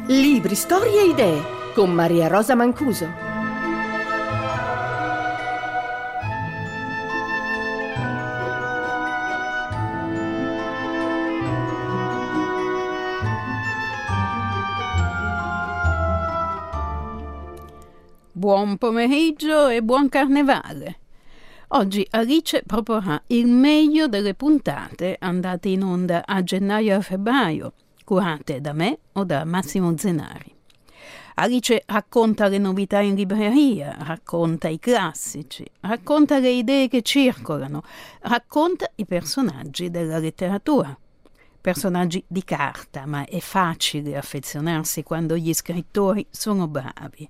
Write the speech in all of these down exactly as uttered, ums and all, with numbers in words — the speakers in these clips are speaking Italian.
Libri, storie e idee con Maria Rosa Mancuso. Buon pomeriggio e buon carnevale. Oggi Alice proporrà il meglio delle puntate andate in onda a gennaio e a febbraio, curate da me o da Massimo Zenari. Alice racconta le novità in libreria, racconta i classici, racconta le idee che circolano, racconta i personaggi della letteratura. Personaggi di carta, ma è facile affezionarsi quando gli scrittori sono bravi.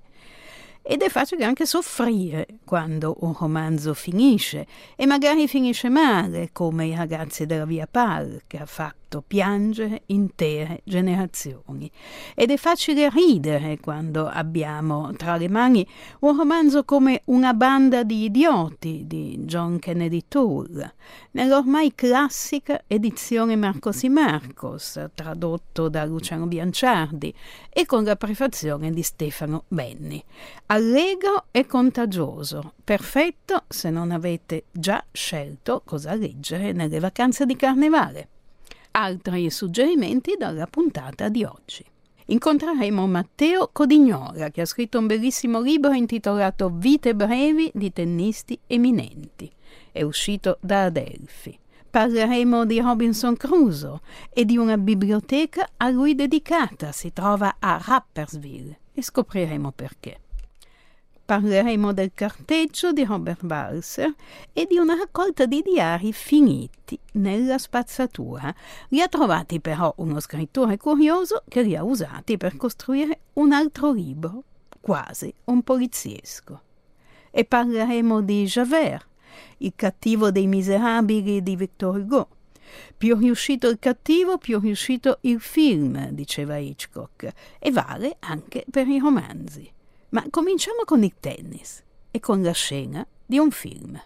Ed è facile anche soffrire quando un romanzo finisce, e magari finisce male, come I ragazzi della Via Pal, che ha fatto piangere intere generazioni. Ed è facile ridere quando abbiamo tra le mani un romanzo come Una banda di idioti di John Kennedy Toole, nell'ormai classica edizione Marcos y Marcos, tradotto da Luciano Bianciardi e con la prefazione di Stefano Benni. Allegro e contagioso, perfetto se non avete già scelto cosa leggere nelle vacanze di carnevale. Altri suggerimenti dalla puntata di oggi. Incontreremo Matteo Codignola, che ha scritto un bellissimo libro intitolato Vite brevi di tennisti eminenti. È uscito da Adelphi. Parleremo di Robinson Crusoe e di una biblioteca a lui dedicata. Si trova a Rapperswil e scopriremo perché. Parleremo del carteggio di Robert Walser e di una raccolta di diari finiti nella spazzatura. Li ha trovati però uno scrittore curioso che li ha usati per costruire un altro libro, quasi un poliziesco. E parleremo di Javert, il cattivo dei miserabili di Victor Hugo. Più riuscito il cattivo, più riuscito il film, diceva Hitchcock, e vale anche per i romanzi. Ma cominciamo con il tennis e con la scena di un film.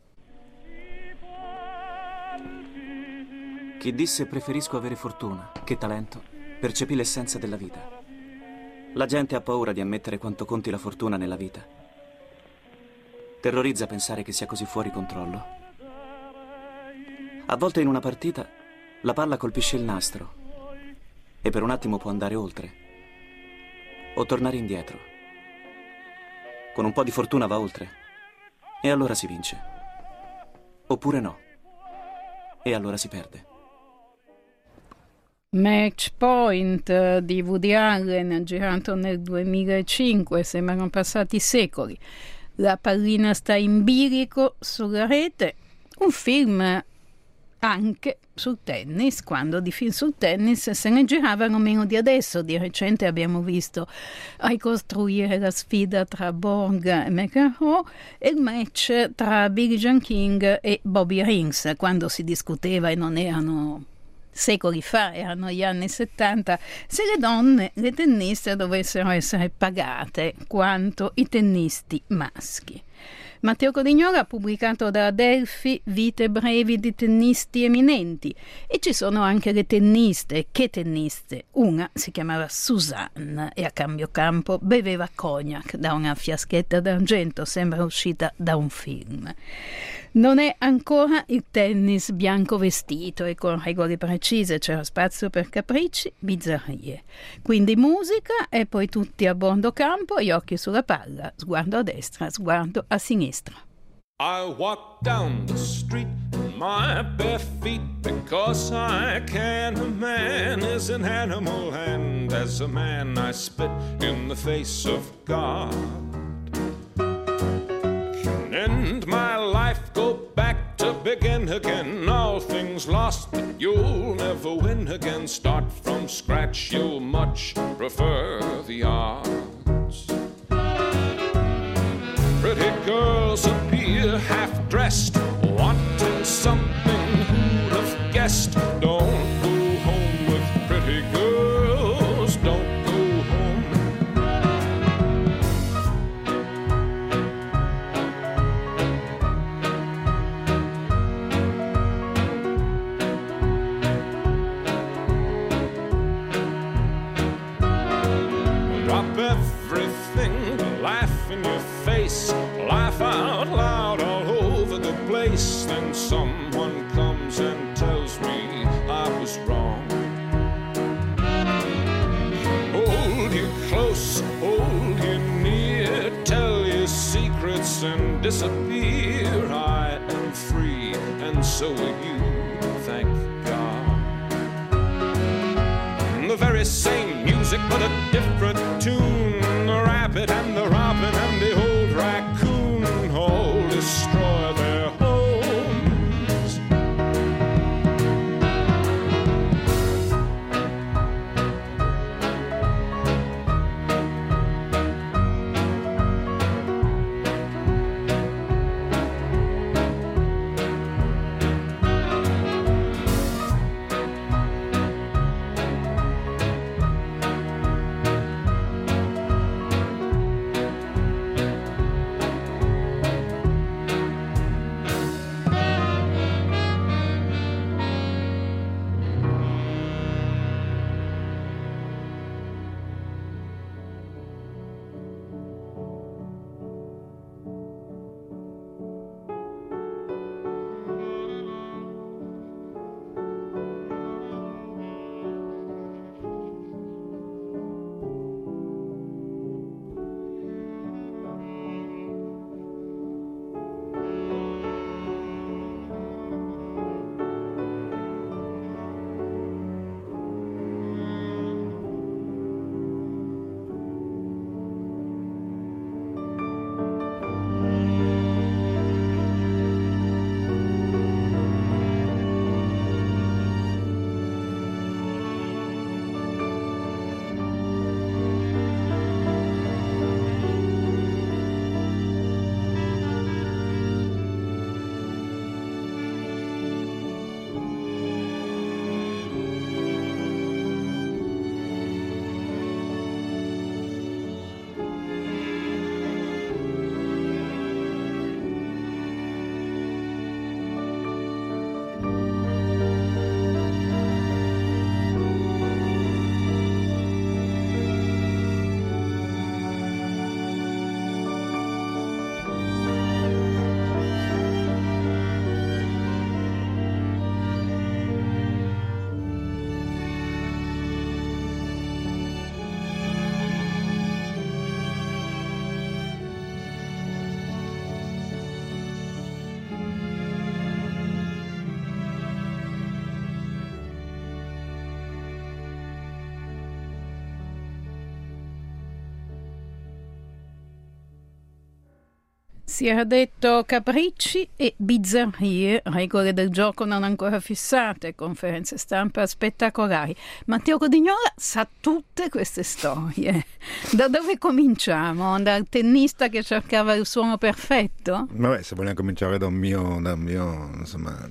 Chi disse preferisco avere fortuna che talento, percepì l'essenza della vita. La gente ha paura di ammettere quanto conti la fortuna nella vita. Terrorizza pensare che sia così fuori controllo. A volte in una partita la palla colpisce il nastro e per un attimo può andare oltre o tornare indietro. Con un po' di fortuna va oltre e allora si vince. Oppure no e allora si perde. Match Point di Woody Allen, girato nel duemilacinque, sembrano passati secoli. La pallina sta in bilico sulla rete, un film anche sul tennis, quando di film sul tennis se ne giravano meno di adesso. Di recente abbiamo visto ricostruire la sfida tra Borg e McEnroe e il match tra Billie Jean King e Bobby Riggs, quando si discuteva, e non erano secoli fa, erano gli anni settanta, se le donne, le tenniste, dovessero essere pagate quanto i tennisti maschi. Matteo Codignola ha pubblicato da Adelphi Vite brevi di tennisti eminenti, e ci sono anche le tenniste. Che tenniste? Una si chiamava Suzanne e a cambio campo beveva cognac da una fiaschetta d'argento, sembra uscita da un film. Non è ancora il tennis bianco vestito e con regole precise, c'era spazio per capricci, bizzarrie. Quindi musica e poi tutti a bordo campo, gli occhi sulla palla, sguardo a destra, sguardo a sinistra. I walk down the street in my bare feet because I can. A man is an animal, and as a man I spit in the face of God. End my life, go back to begin again. All things lost, but you'll never win again. Start from scratch, you'll much prefer the odds. Pretty girls appear half-dressed, wanting something who'd have guessed. Don't go home with pretty girls, don't go home. close, hold you near, tell your secrets and disappear. I am free, and so are you, thank God. The very same music, but a different tune. The rabbit and the robin and the old raccoon all destroy their homes. Si era detto capricci e bizzarrie, regole del gioco non ancora fissate, conferenze stampa spettacolari. Matteo Codignola sa tutte queste storie. Da dove cominciamo? Dal tennista che cercava il suono perfetto? Vabbè, se vogliamo cominciare da un mio, da un mio insomma,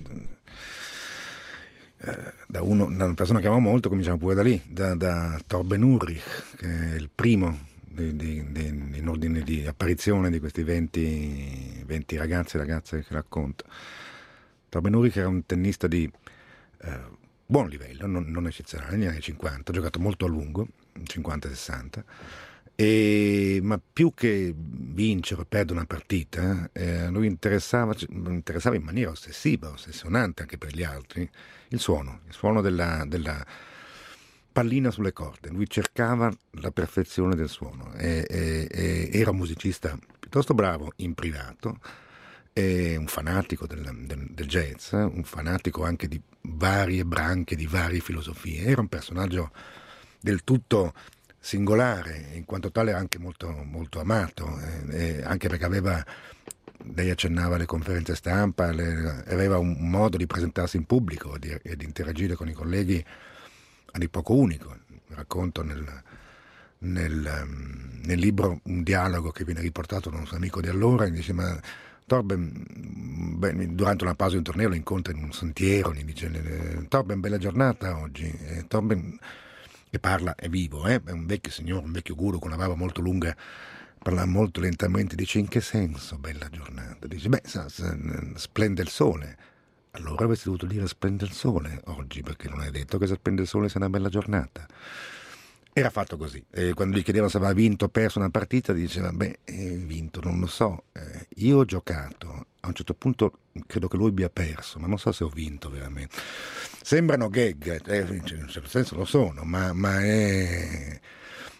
eh, da, uno, da una persona che amo molto, cominciamo pure da lì, da, da Torben Ulrich, che è il primo Di, di, di, in ordine di apparizione di questi venti, venti ragazzi e ragazze che racconto. Torben Ulrich era un tennista di eh, buon livello, non, non eccezionale, negli anni cinquanta, ha giocato molto a lungo, cinquanta sessanta, e, ma più che vincere o perdere una partita, eh, lui interessava, interessava in maniera ossessiva, ossessionante anche per gli altri, il suono, il suono della... della pallina sulle corde. Lui cercava la perfezione del suono e, e, e era un musicista piuttosto bravo in privato, e un fanatico del, del, del jazz, un fanatico anche di varie branche, di varie filosofie. Era un personaggio del tutto singolare, in quanto tale anche molto, molto amato, eh, anche perché aveva, lei accennava alle conferenze stampa, le, aveva un modo di presentarsi in pubblico e di, di interagire con i colleghi a di poco unico. Racconto nel, nel, nel libro un dialogo che viene riportato da un suo amico di allora, e dice: ma Torben, beh, durante una pausa di un torneo lo incontra in un sentiero, gli dice: Torben, bella giornata oggi. E Torben, che parla, è vivo, eh? È un vecchio signore, un vecchio guru con una barba molto lunga, parla molto lentamente, dice: in che senso bella giornata? Dice: beh, sa, sa, splende il sole. Allora avresti dovuto dire splende il sole oggi, perché non è detto che se splende il sole sia una bella giornata. Era fatto così. E quando gli chiedevano se aveva vinto o perso una partita, diceva: beh, eh, vinto, non lo so. Eh, io ho giocato, a un certo punto credo che lui abbia perso, ma non so se ho vinto veramente. Sembrano gag, eh, in un certo senso lo sono, ma, ma è...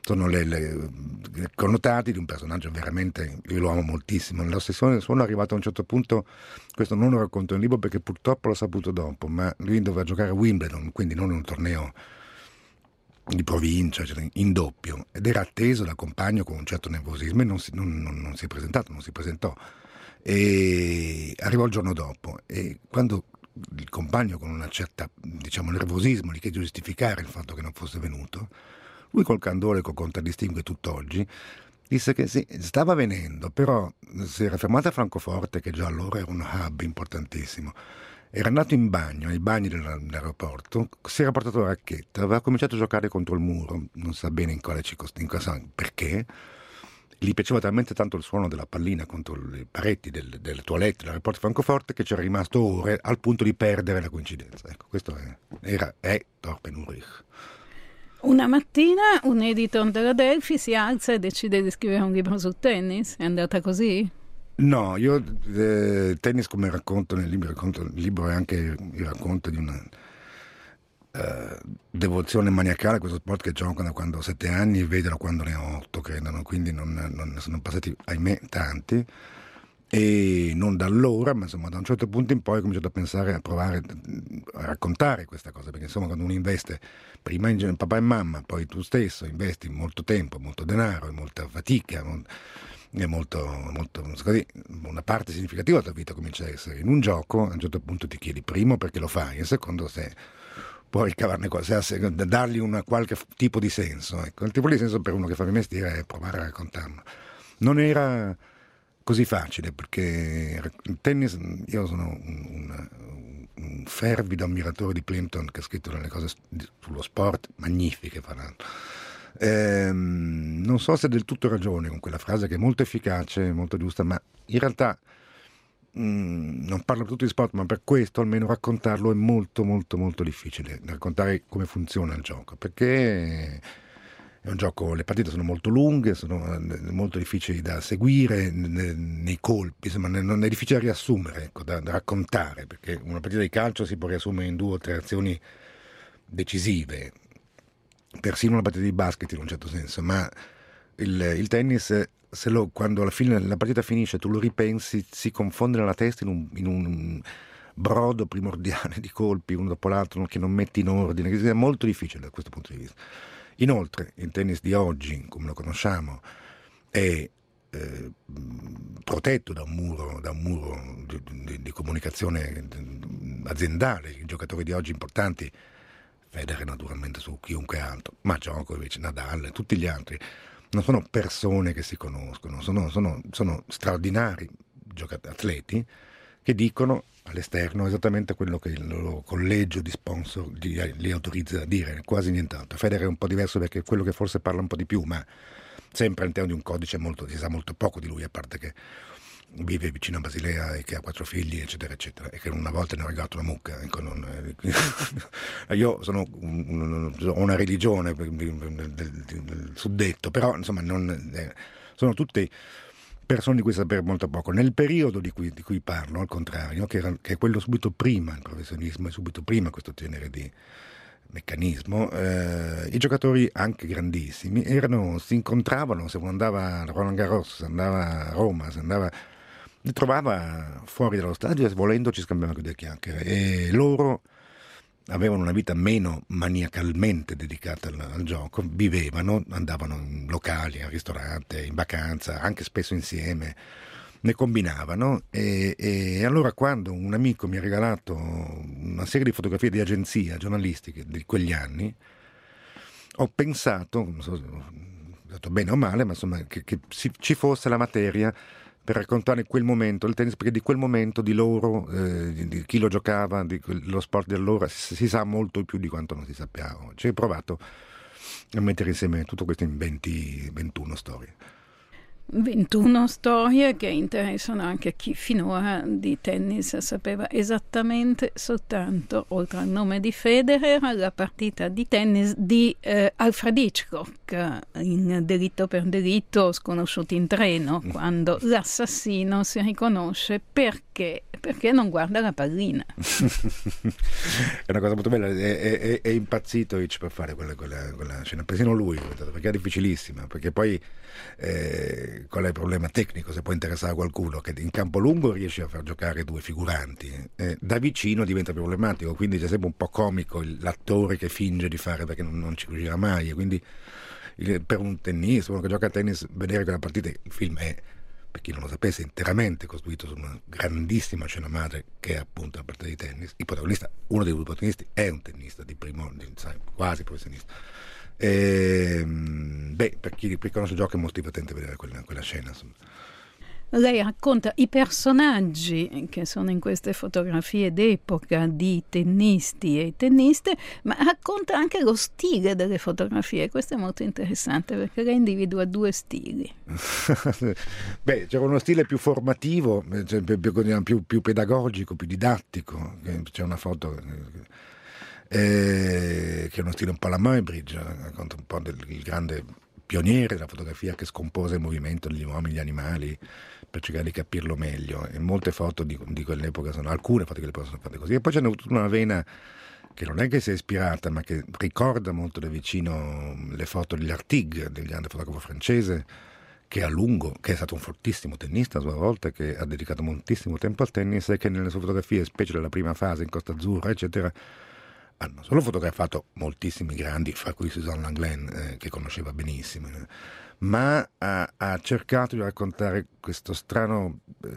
sono le, le, le connotati di un personaggio veramente, io lo amo moltissimo. Nell'ossessione sono arrivato a un certo punto, questo non lo racconto nel libro perché purtroppo l'ho saputo dopo, ma lui doveva giocare a Wimbledon, quindi non in un torneo di provincia, cioè in doppio, ed era atteso dal compagno con un certo nervosismo e non si, non, non, non si è presentato, non si presentò, e arrivò il giorno dopo, e quando il compagno con una certa, diciamo, nervosismo gli chiede di giustificare il fatto che non fosse venuto, lui col candore che contraddistingue tutt'oggi disse che sì, stava venendo, però si era fermato a Francoforte, che già allora era un hub importantissimo. Era andato in bagno, ai bagni dell'aeroporto, si era portato la racchetta, aveva cominciato a giocare contro il muro, non sa bene in quale circostanza, perché gli piaceva talmente tanto il suono della pallina contro i pareti del, delle toilette dell'aeroporto di Francoforte che c'era rimasto ore al punto di perdere la coincidenza. Ecco, questo è, era, è Torben Ulrich. Una mattina un editor della Delphi si alza e decide di scrivere un libro sul tennis. È andata così? No, io eh, tennis, come racconto nel libro, racconto, il libro è anche il racconto di una eh, devozione maniacale a questo sport che gioco da quando ho sette anni e vedo da quando ne ho otto, credono, quindi non, non ne sono passati, ahimè, tanti, e non da allora, ma insomma da un certo punto in poi ho cominciato a pensare, a provare a raccontare questa cosa, perché insomma quando uno investe prima in papà e mamma, poi tu stesso investi molto tempo, molto denaro e molta fatica, è molto, molto così, una parte significativa della tua vita comincia a essere in un gioco, a un certo punto ti chiedi primo perché lo fai e secondo se puoi ricavarne qualcosa, dargli una qualche tipo di senso, ecco. Il tipo di senso per uno che fa il mestiere è provare a raccontarlo. Non era così facile perché il tennis, io sono un, un, un fervido ammiratore di Plimpton, che ha scritto delle cose sullo sport magnifiche, fra l'altro. Ehm, non so se ha del tutto ragione con quella frase che è molto efficace, molto giusta, ma in realtà mh, non parlo per tutti gli sport, ma per questo almeno raccontarlo è molto molto molto difficile, raccontare come funziona il gioco, perché è un gioco, le partite sono molto lunghe, sono molto difficili da seguire nei colpi, insomma non è difficile da riassumere, ecco, da, da raccontare, perché una partita di calcio si può riassumere in due o tre azioni decisive, persino una partita di basket in un certo senso, ma il, il tennis, se lo, quando alla fine la partita finisce tu lo ripensi, si confonde nella testa in un, in un brodo primordiale di colpi uno dopo l'altro che non metti in ordine, che è molto difficile da questo punto di vista. Inoltre il tennis di oggi, come lo conosciamo, è eh, protetto da un muro, da un muro di, di, di comunicazione aziendale. I giocatori di oggi importanti, Federer naturalmente su chiunque altro, ma Djokovic, Nadal, tutti gli altri, non sono persone che si conoscono, sono, sono, sono straordinari giocatori, atleti, che dicono all'esterno esattamente quello che il loro collegio di sponsor li, li autorizza a dire, quasi nient'altro. Federer è un po' diverso perché è quello che forse parla un po' di più, ma sempre all'interno di un codice molto, si sa molto poco di lui, a parte che vive vicino a Basilea e che ha quattro figli, eccetera, eccetera, e che una volta ne ha regalato una mucca. Ecco, non, io sono un, ho una religione del, del, del suddetto, però insomma non, eh, sono tutti persone di cui sapere molto poco. Nel periodo di cui, di cui parlo, al contrario, che, era, che è quello subito prima il professionismo e subito prima questo genere di meccanismo, eh, i giocatori anche grandissimi erano, si incontravano, se uno andava a Roland Garros, se andava a Roma, se andava, li trovava fuori dallo stadio e volendo ci scambiavano due chiacchiere, e loro avevano una vita meno maniacalmente dedicata al, al gioco, vivevano, andavano in locali, al ristorante, in vacanza, anche spesso insieme, ne combinavano, e, e allora quando un amico mi ha regalato una serie di fotografie di agenzia giornalistiche di quegli anni, ho pensato, non so se ho detto bene o male, ma insomma che, che ci fosse la materia per raccontare quel momento il tennis, perché di quel momento di loro, eh, di, di chi lo giocava, di lo sport di allora, si, si sa molto più di quanto non si sappia oggi. Ho provato a mettere insieme tutto questo in venti ventuno storie. ventuno storie che interessano anche chi finora di tennis sapeva esattamente soltanto, oltre al nome di Federer, la partita di tennis di eh, Alfred Hitchcock. Hitchcock in Delitto per delitto, Sconosciuti in treno, quando l'assassino si riconosce perché, perché non guarda la pallina. È una cosa molto bella, è, è, è impazzito Hitch per fare quella, quella, quella scena, persino lui, perché è difficilissima, perché poi eh, qual è il problema tecnico, se può interessare a qualcuno, che in campo lungo riesce a far giocare due figuranti, eh, da vicino diventa problematico, quindi c'è sempre un po' comico l'attore che finge di fare perché non, non ci riuscirà mai, e quindi il, per un tennista, uno che gioca a tennis, vedere quella partita, il film è, per chi non lo sapesse, interamente costruito su una grandissima scena madre che è appunto la partita di tennis. Il protagonista, uno dei due protagonisti, è un tennista di primo, di, sai, quasi professionista. E, beh, per chi, per chi conosce il gioco è molto divertente vedere quella, quella scena, insomma. Lei racconta i personaggi che sono in queste fotografie d'epoca di tennisti e tenniste, ma racconta anche lo stile delle fotografie. Questo è molto interessante perché lei individua due stili. Beh, c'era uno stile più formativo, cioè più, più, più pedagogico, più didattico. C'è una foto eh, che è uno stile un po' alla Muybridge, racconta un po' del il grande pioniere della fotografia che scompose il movimento degli uomini e gli animali per cercare di capirlo meglio, e molte foto di, di quell'epoca sono, alcune foto di quell'epoca sono fatte così, e poi c'è tutta una vena che non è che sia ispirata, ma che ricorda molto da vicino le foto di Lartigue, del grande fotografo francese, che a lungo, che è stato un fortissimo tennista a sua volta, che ha dedicato moltissimo tempo al tennis, e che nelle sue fotografie, specie nella prima fase in Costa Azzurra eccetera, hanno solo fotografato moltissimi grandi, fra cui Suzanne Langlaine, eh, che conosceva benissimo, eh, ma ha, ha cercato di raccontare questo strano eh,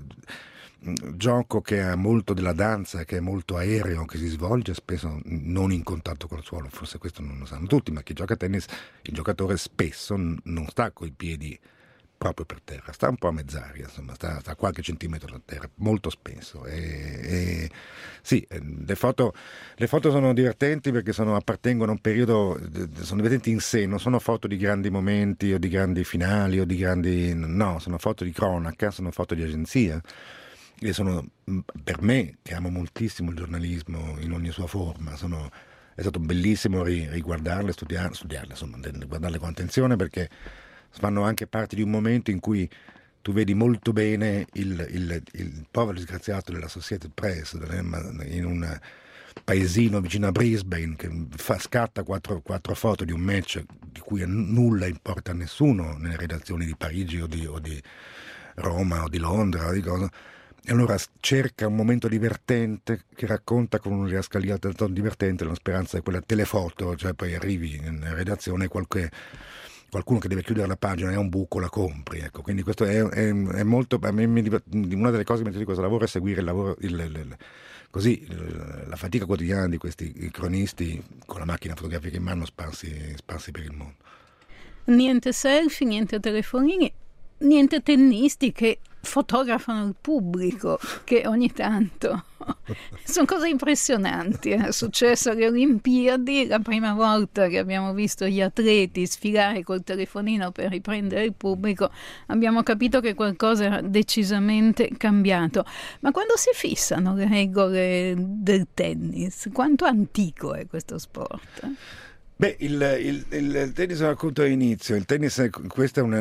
gioco che ha molto della danza, che è molto aereo, che si svolge spesso non in contatto col suolo. Forse questo non lo sanno tutti, ma chi gioca a tennis, il giocatore spesso n- non sta coi piedi proprio per terra, sta un po' a mezz'aria, insomma, sta, sta a qualche centimetro da terra, molto spesso. E, e sì, le foto, le foto sono divertenti perché sono, appartengono a un periodo, sono divertenti in sé, non sono foto di grandi momenti o di grandi finali o di grandi, no, sono foto di cronaca, sono foto di agenzia, e sono, per me, che amo moltissimo il giornalismo in ogni sua forma, sono, è stato bellissimo riguardarle, studiarle, studiarle, insomma, guardarle con attenzione, perché fanno anche parte di un momento in cui tu vedi molto bene il, il, il povero disgraziato della Associated Press in un paesino vicino a Brisbane che fa, scatta quattro, quattro foto di un match di cui nulla importa a nessuno nelle redazioni di Parigi o di, o di Roma o di Londra o di cosa, e allora cerca un momento divertente che racconta con una didascalia divertente, la speranza è quella telefoto, cioè poi arrivi in redazione e qualche qualcuno che deve chiudere la pagina, è un buco, la compri, ecco. Quindi questo è, è, è molto, a me mi, una delle cose che mi piace di questo lavoro è seguire il lavoro, il, il, così il, la fatica quotidiana di questi cronisti con la macchina fotografica in mano sparsi, sparsi per il mondo. Niente selfie, niente telefonini, niente tennisti che fotografano il pubblico, che ogni tanto sono cose impressionanti. È successo alle Olimpiadi, la prima volta che abbiamo visto gli atleti sfilare col telefonino per riprendere il pubblico, abbiamo capito che qualcosa era decisamente cambiato. Ma quando si fissano le regole del tennis, quanto antico è questo sport? Beh, il, il, il tennis racconta all'inizio, il tennis è, questo è un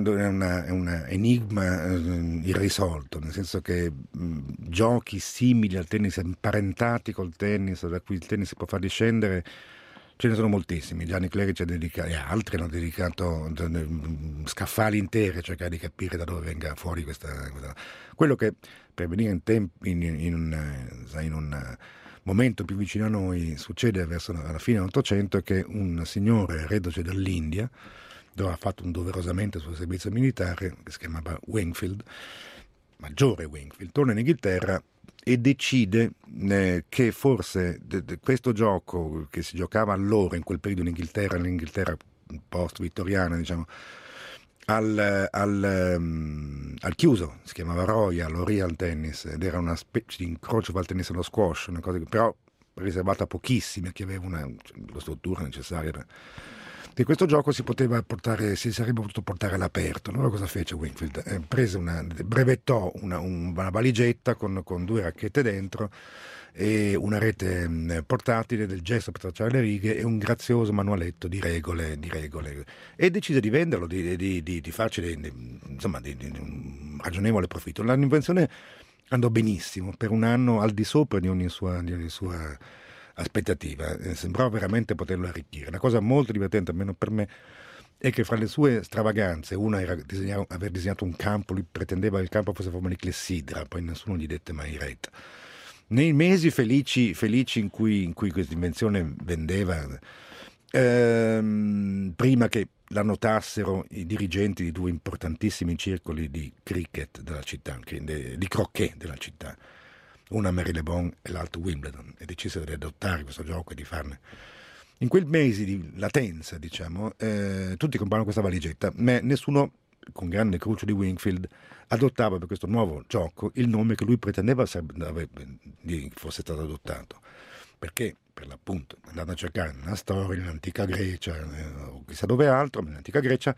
enigma eh, irrisolto, nel senso che mh, giochi simili al tennis, imparentati col tennis, da cui il tennis si può far discendere, ce ne sono moltissimi. Gianni Clerici ha dedicato, e altri hanno dedicato mh, scaffali interi a cercare di capire da dove venga fuori questa, questa. Quello che per venire in, temp, in, in, in un, sai, in un momento più vicino a noi succede verso la fine dell'Ottocento, è che un signore reduce dall'India, dove ha fatto un doverosamente il suo servizio militare, che si chiamava Wingfield, maggiore Wingfield, torna in Inghilterra e decide eh, che forse de- de questo gioco che si giocava allora in quel periodo in Inghilterra, l'Inghilterra post-vittoriana, diciamo, Al, al, um, al chiuso, si chiamava Royal o Real Tennis, ed era una specie di incrocio tra il tennis e lo squash, una cosa che però riservata a pochissimi, che aveva una, cioè, la struttura necessaria. Di questo gioco si poteva portare, si sarebbe potuto portare all'aperto. Allora cosa fece Wingfield? Eh, prese una, brevettò una, una valigetta con, con due racchette dentro e una rete mh, portatile del gesto per tracciare le righe e un grazioso manualetto di regole, di regole. E decise di venderlo, di, di, di, di farci di, di, insomma, di, di, di un ragionevole profitto. L'invenzione andò benissimo, per un anno al di sopra di ogni sua, di ogni sua aspettativa, eh, sembrava veramente poterlo arricchire. Una cosa molto divertente, almeno per me, è che fra le sue stravaganze, una era disegnare, aver disegnato un campo, lui pretendeva che il campo fosse a forma di clessidra, poi nessuno gli dette mai retta. Nei mesi felici, felici in cui, in cui questa invenzione vendeva, ehm, prima che la notassero i dirigenti di due importantissimi circoli di cricket della città, di croquet della città, una Mary Le Bon e l'altro Wimbledon, e decisero di adottare questo gioco e di farne. In quel mese di latenza, diciamo, eh, tutti compravano questa valigetta, ma nessuno, con grande cruccio di Wingfield, adottava per questo nuovo gioco il nome che lui pretendeva fosse stato adottato. Perché, per l'appunto, andando a cercare nella storia, nell'antica Grecia, eh, o chissà dove altro, nell'antica Grecia,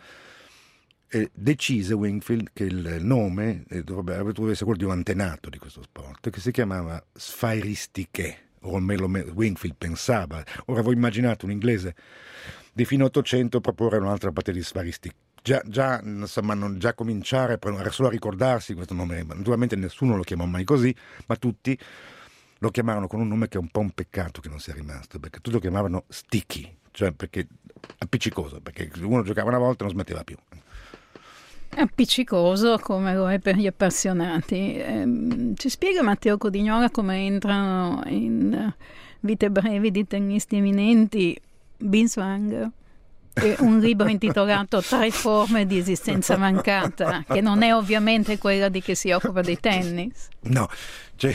E decise Wingfield che il nome eh, dovrebbe essere quello di un antenato di questo sport, che si chiamava Sphairistique, o almeno Wingfield pensava. Ora voi immaginate un inglese di fine Ottocento proporre un'altra parte di Sphairistique. Già, già, insomma, non già cominciare, era solo a ricordarsi questo nome. Naturalmente nessuno lo chiamò mai così, ma tutti lo chiamarono con un nome che è un po' un peccato che non sia rimasto, perché tutti lo chiamavano Sticky, cioè perché appiccicoso, perché uno giocava una volta e non smetteva più. Appiccicoso come lo è per gli appassionati. Eh, ci spiega Matteo Codignola come entrano in Vite brevi di tennisti eminenti Binswanger e un libro intitolato Tre forme di esistenza mancata, che non è ovviamente quella di chi si occupa di tennis. No, cioè,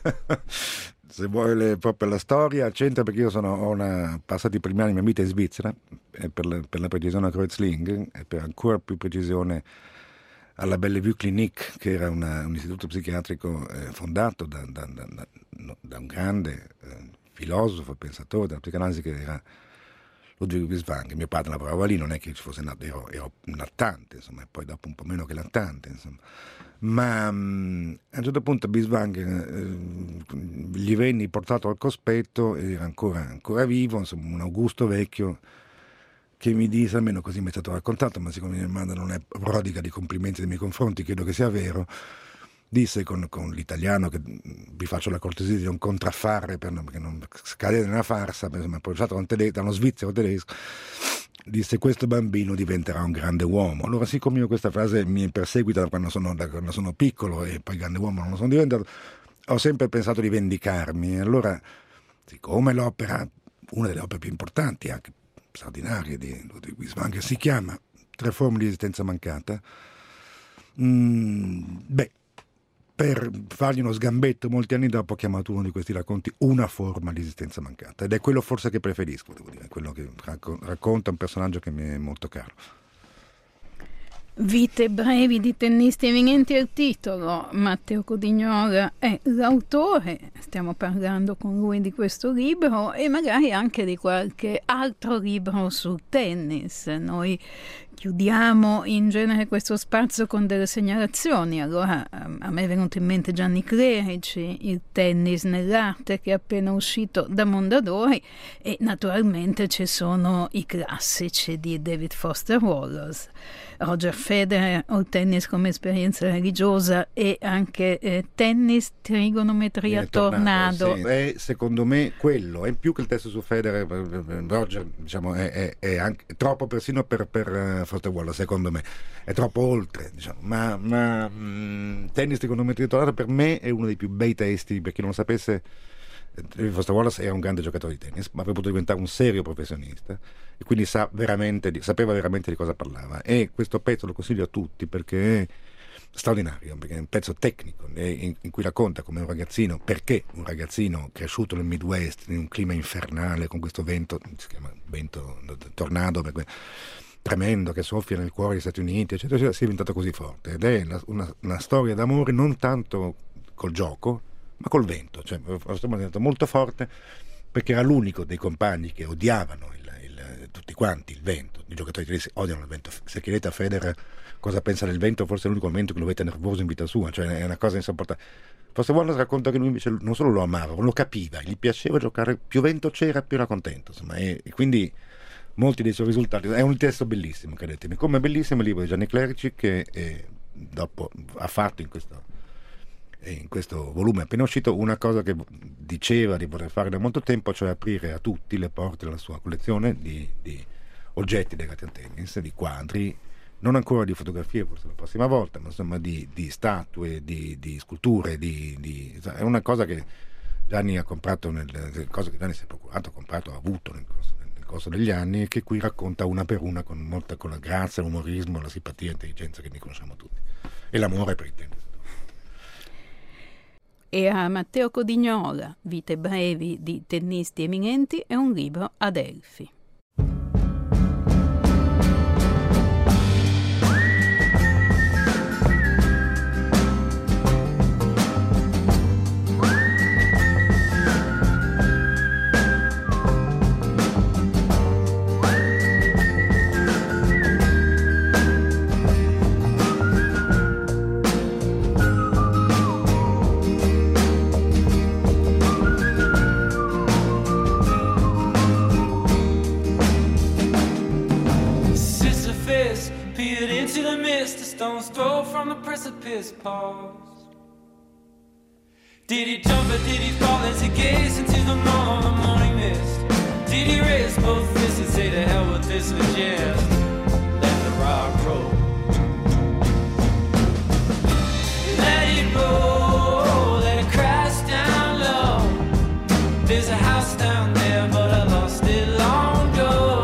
se vuoi le, proprio la storia c'entra, perché io sono ho una, passato i primi anni della mia vita in Svizzera, e per, la, per la precisione a Kreuzlingen e per ancora più precisione alla Bellevue Clinique, che era una, un istituto psichiatrico eh, fondato da, da, da, da, da un grande eh, filosofo, pensatore della psicanalisi, che era Ludwig Binswanger. Mio padre lavorava lì, non è che ci fosse nato, ero, ero lattante, insomma, e poi dopo un po' meno che lattante, insomma. Ma mh, a un certo punto Binswanger eh, gli venni portato al cospetto, era ancora, ancora vivo, insomma, un Augusto vecchio, che mi disse, almeno così mi è stato raccontato, ma siccome mia madre non è prodiga di complimenti nei miei confronti, credo che sia vero, disse con, con l'italiano, che vi faccio la cortesia di non contraffare per non, perché non scadere nella farsa, ma insomma, pronunciato da, tede- da uno svizzero tedesco, disse: questo bambino diventerà un grande uomo. Allora, siccome io questa frase mi perseguita da quando sono, da quando sono piccolo, e poi grande uomo non lo sono diventato, ho sempre pensato di vendicarmi. Allora, siccome l'opera, una delle opere più importanti, anche straordinarie, di Ludwig Binswanger, si chiama Tre forme di esistenza mancata, mm, beh, per fargli uno sgambetto molti anni dopo ho chiamato uno di questi racconti Una forma di esistenza mancata, ed è quello forse che preferisco, devo dire, quello che racconta un personaggio che mi è molto caro. Vite brevi di tennisti eminenti è il titolo. Matteo Codignola è l'autore, stiamo parlando con lui di questo libro e magari anche di qualche altro libro sul tennis. Noi chiudiamo in genere questo spazio con delle segnalazioni. Allora a me è venuto in mente Gianni Clerici, Il tennis nell'arte, che è appena uscito da Mondadori, e naturalmente ci sono i classici di David Foster Wallace, Roger Federer, o tennis come esperienza religiosa, e anche eh, tennis, trigonometria, eh, tornado. tornado. Sì. È secondo me quello, è più che il testo su Federer, Roger, diciamo, è, è, è anche è troppo persino per, per uh, Foster Wallace, secondo me, è troppo oltre, diciamo. Ma, ma mh, tennis, trigonometria, tornado per me è uno dei più bei testi. Per chi non lo sapesse, Foster Wallace era un grande giocatore di tennis, ma avrebbe potuto diventare un serio professionista, e quindi sa veramente di, sapeva veramente di cosa parlava. E questo pezzo lo consiglio a tutti perché è straordinario, perché è un pezzo tecnico in, in cui racconta come un ragazzino, perché un ragazzino cresciuto nel Midwest in un clima infernale, con questo vento, si chiama vento tornado, perché tremendo, che soffia nel cuore degli Stati Uniti, eccetera, eccetera, sia diventato così forte. Ed è una, una, una storia d'amore non tanto col gioco, ma col vento. Cioè, è diventato molto forte perché era l'unico dei compagni che odiavano il, il tutti quanti il vento. I giocatori tedeschi odiano il vento. Se chiedete a Federer cosa pensa del vento, forse è l'unico momento che lo vede nervoso in vita sua, cioè è una cosa insopportabile. Forse Wallace racconta che lui invece non solo lo amava, ma lo capiva, gli piaceva giocare, più vento c'era più era contento, insomma, e, e quindi molti dei suoi risultati. È un testo bellissimo, credetemi, come è bellissimo il libro di Gianni Clerici, che eh, dopo ha fatto in questo, eh, in questo volume appena uscito una cosa che diceva di voler fare da molto tempo, cioè aprire a tutti le porte della sua collezione di, di oggetti legati al tennis, di quadri, non ancora di fotografie, forse la prossima volta, ma insomma di, di statue, di, di sculture, di, di, è una cosa che Gianni ha comprato, nel, cosa che Gianni si è procurato, ha comprato, ha avuto nel corso, nel corso degli anni, e che qui racconta una per una con molta, con la grazia, l'umorismo, la simpatia e l'intelligenza che ne conosciamo tutti, e l'amore per il tennis. E a Matteo Codignola, Vite brevi di tennisti eminenti, è un libro ad Elfi. Stone's throw from the precipice paused. Did he jump or did he fall as he gazed into the morning, morning mist? Did he raise both fists and say to hell with this and just let the rock roll? Let it roll, let it crash down low. There's a house down there but I lost it long ago.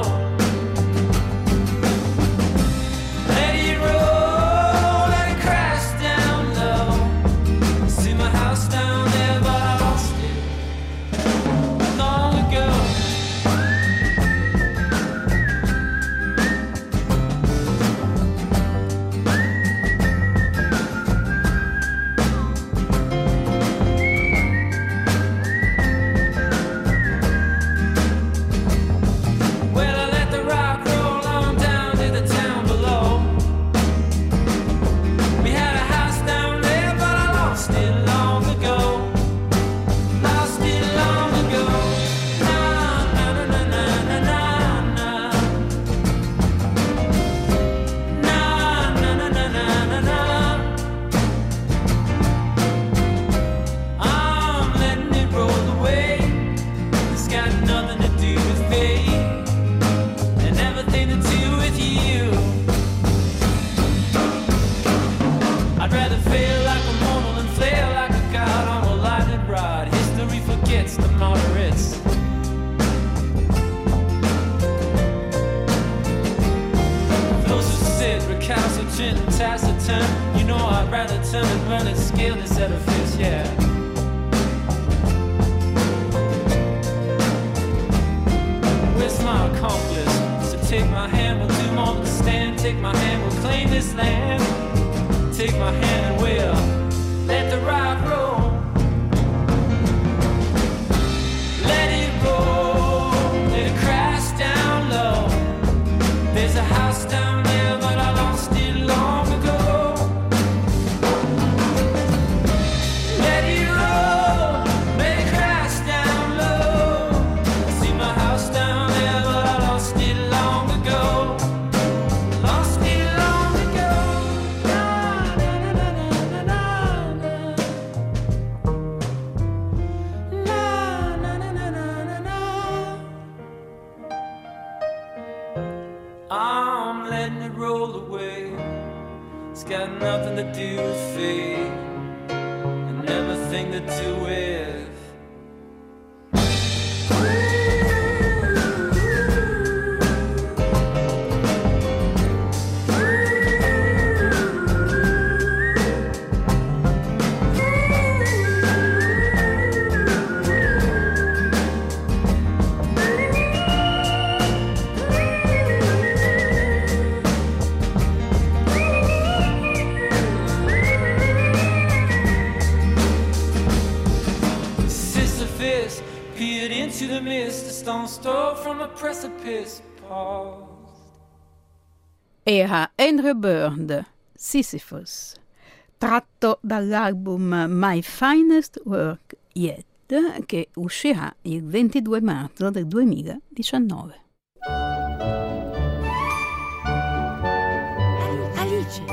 You know I'd rather turn and run and scale this edifice, yeah. Where's my accomplice? So take my hand, we'll do more than stand. Take my hand, we'll claim this land. Take my hand and we'll let the rock roll. Let it roll, let it crash down low. There's a house down there but I lost it long ago. Got nothing to do with fate and everything to do with peered into the mist, a stone's throw from a precipice. past. Era Andrew Bird, Sisyphus, tratto dall'album My Finest Work Yet, che uscirà il ventidue marzo del duemiladiciannove. Alice.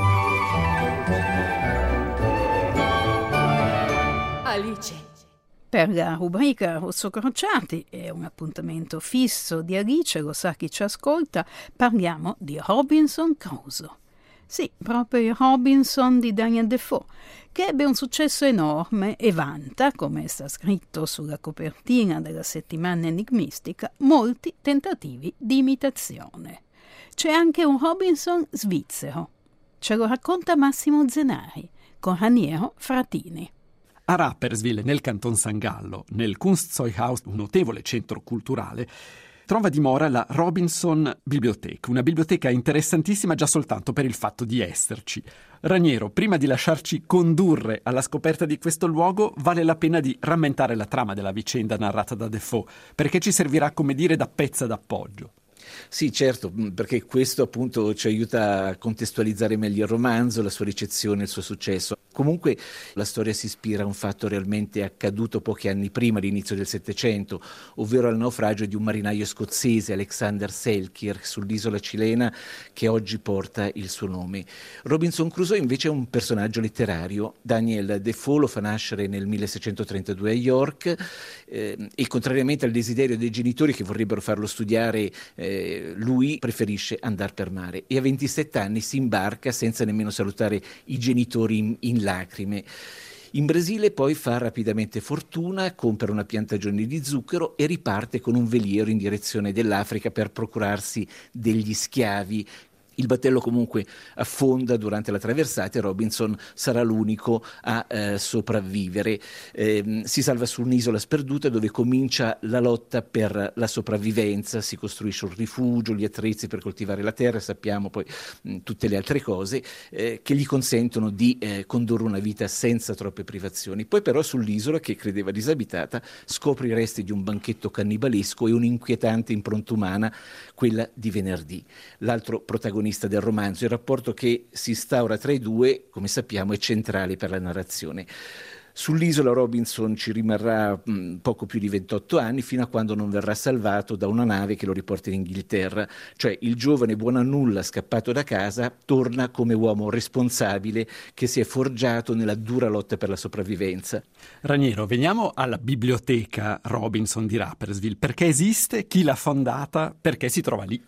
Alice. Per la rubrica Rosso Crociati, è un appuntamento fisso di Alice, lo sa chi ci ascolta, parliamo di Robinson Crusoe. Sì, proprio il Robinson di Daniel Defoe, che ebbe un successo enorme e vanta, come sta scritto sulla copertina della settimana enigmistica, molti tentativi di imitazione. C'è anche un Robinson svizzero. Ce lo racconta Massimo Zenari, con Raniero Fratini. A Rapperswil, nel Canton San Gallo, nel Kunstzeughaus, un notevole centro culturale, trova dimora la Robinson Bibliothek, una biblioteca interessantissima già soltanto per il fatto di esserci. Raniero, prima di lasciarci condurre alla scoperta di questo luogo, vale la pena di rammentare la trama della vicenda narrata da Defoe, perché ci servirà, come dire, da pezza d'appoggio. Sì, certo, perché questo appunto ci aiuta a contestualizzare meglio il romanzo, la sua ricezione, il suo successo. Comunque la storia si ispira a un fatto realmente accaduto pochi anni prima, all'inizio del Settecento, ovvero al naufragio di un marinaio scozzese, Alexander Selkirk, sull'isola cilena che oggi porta il suo nome. Robinson Crusoe invece è un personaggio letterario. Daniel Defoe lo fa nascere nel milleseicentotrentadue a York eh, e contrariamente al desiderio dei genitori che vorrebbero farlo studiare, eh, lui preferisce andare per mare e a ventisette anni si imbarca senza nemmeno salutare i genitori in, in lacrime. In Brasile poi fa rapidamente fortuna, compra una piantagione di zucchero e riparte con un veliero in direzione dell'Africa per procurarsi degli schiavi. Il battello comunque affonda durante la traversata e Robinson sarà l'unico a eh, sopravvivere. Eh, si salva su un'isola sperduta dove comincia la lotta per la sopravvivenza, si costruisce un rifugio, gli attrezzi per coltivare la terra, sappiamo poi mh, tutte le altre cose eh, che gli consentono di eh, condurre una vita senza troppe privazioni. Poi però sull'isola, che credeva disabitata, scopre i resti di un banchetto cannibalesco e un'inquietante impronta umana, quella di Venerdì. L'altro protagonista del romanzo, il rapporto che si instaura tra i due, come sappiamo, è centrale per la narrazione. Sull'isola Robinson ci rimarrà mh, poco più di ventotto anni, fino a quando non verrà salvato da una nave che lo riporta in Inghilterra. Cioè il giovane buono a nulla scappato da casa torna come uomo responsabile che si è forgiato nella dura lotta per la sopravvivenza. Raniero, veniamo alla biblioteca Robinson di Rapperswil. Perché esiste? Chi l'ha fondata? Perché si trova lì?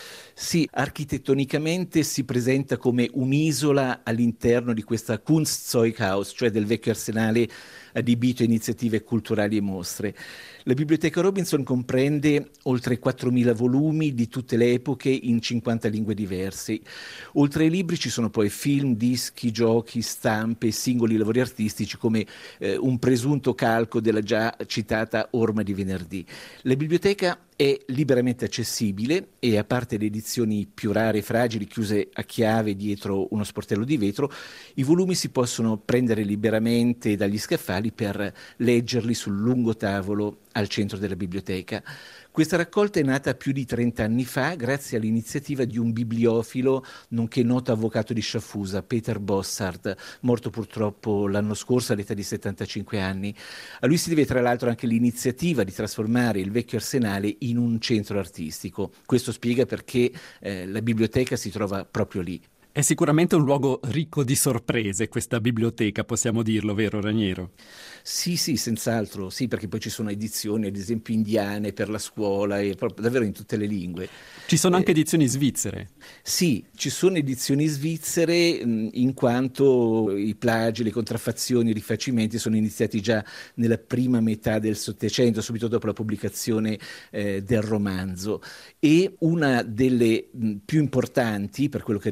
Sì, architettonicamente si presenta come un'isola all'interno di questa Kunstzeughaus, cioè del vecchio arsenale adibito a iniziative culturali e mostre. La biblioteca Robinson comprende oltre quattromila volumi di tutte le epoche in cinquanta lingue diverse. Oltre ai libri ci sono poi film, dischi, giochi, stampe e singoli lavori artistici come eh, un presunto calco della già citata Orma di Venerdì. La biblioteca è liberamente accessibile e, a parte le edizioni più rare e fragili chiuse a chiave dietro uno sportello di vetro, i volumi si possono prendere liberamente dagli scaffali per leggerli sul lungo tavolo al centro della biblioteca. Questa raccolta è nata più di trenta anni fa grazie all'iniziativa di un bibliofilo nonché noto avvocato di Sciaffusa, Peter Bossard, morto purtroppo l'anno scorso all'età di settantacinque anni. A lui si deve tra l'altro anche l'iniziativa di trasformare il vecchio arsenale in un centro artistico. Questo spiega perché eh, la biblioteca si trova proprio lì. È sicuramente un luogo ricco di sorprese questa biblioteca, possiamo dirlo, vero Raniero? Sì, sì, senz'altro, sì, perché poi ci sono edizioni, ad esempio, indiane per la scuola, e proprio, davvero in tutte le lingue. Ci sono anche eh, edizioni svizzere? Sì, ci sono edizioni svizzere mh, in quanto i plagi, le contraffazioni, i rifacimenti sono iniziati già nella prima metà del Settecento, subito dopo la pubblicazione eh, del romanzo. E una delle mh, più importanti, per quello che riguarda la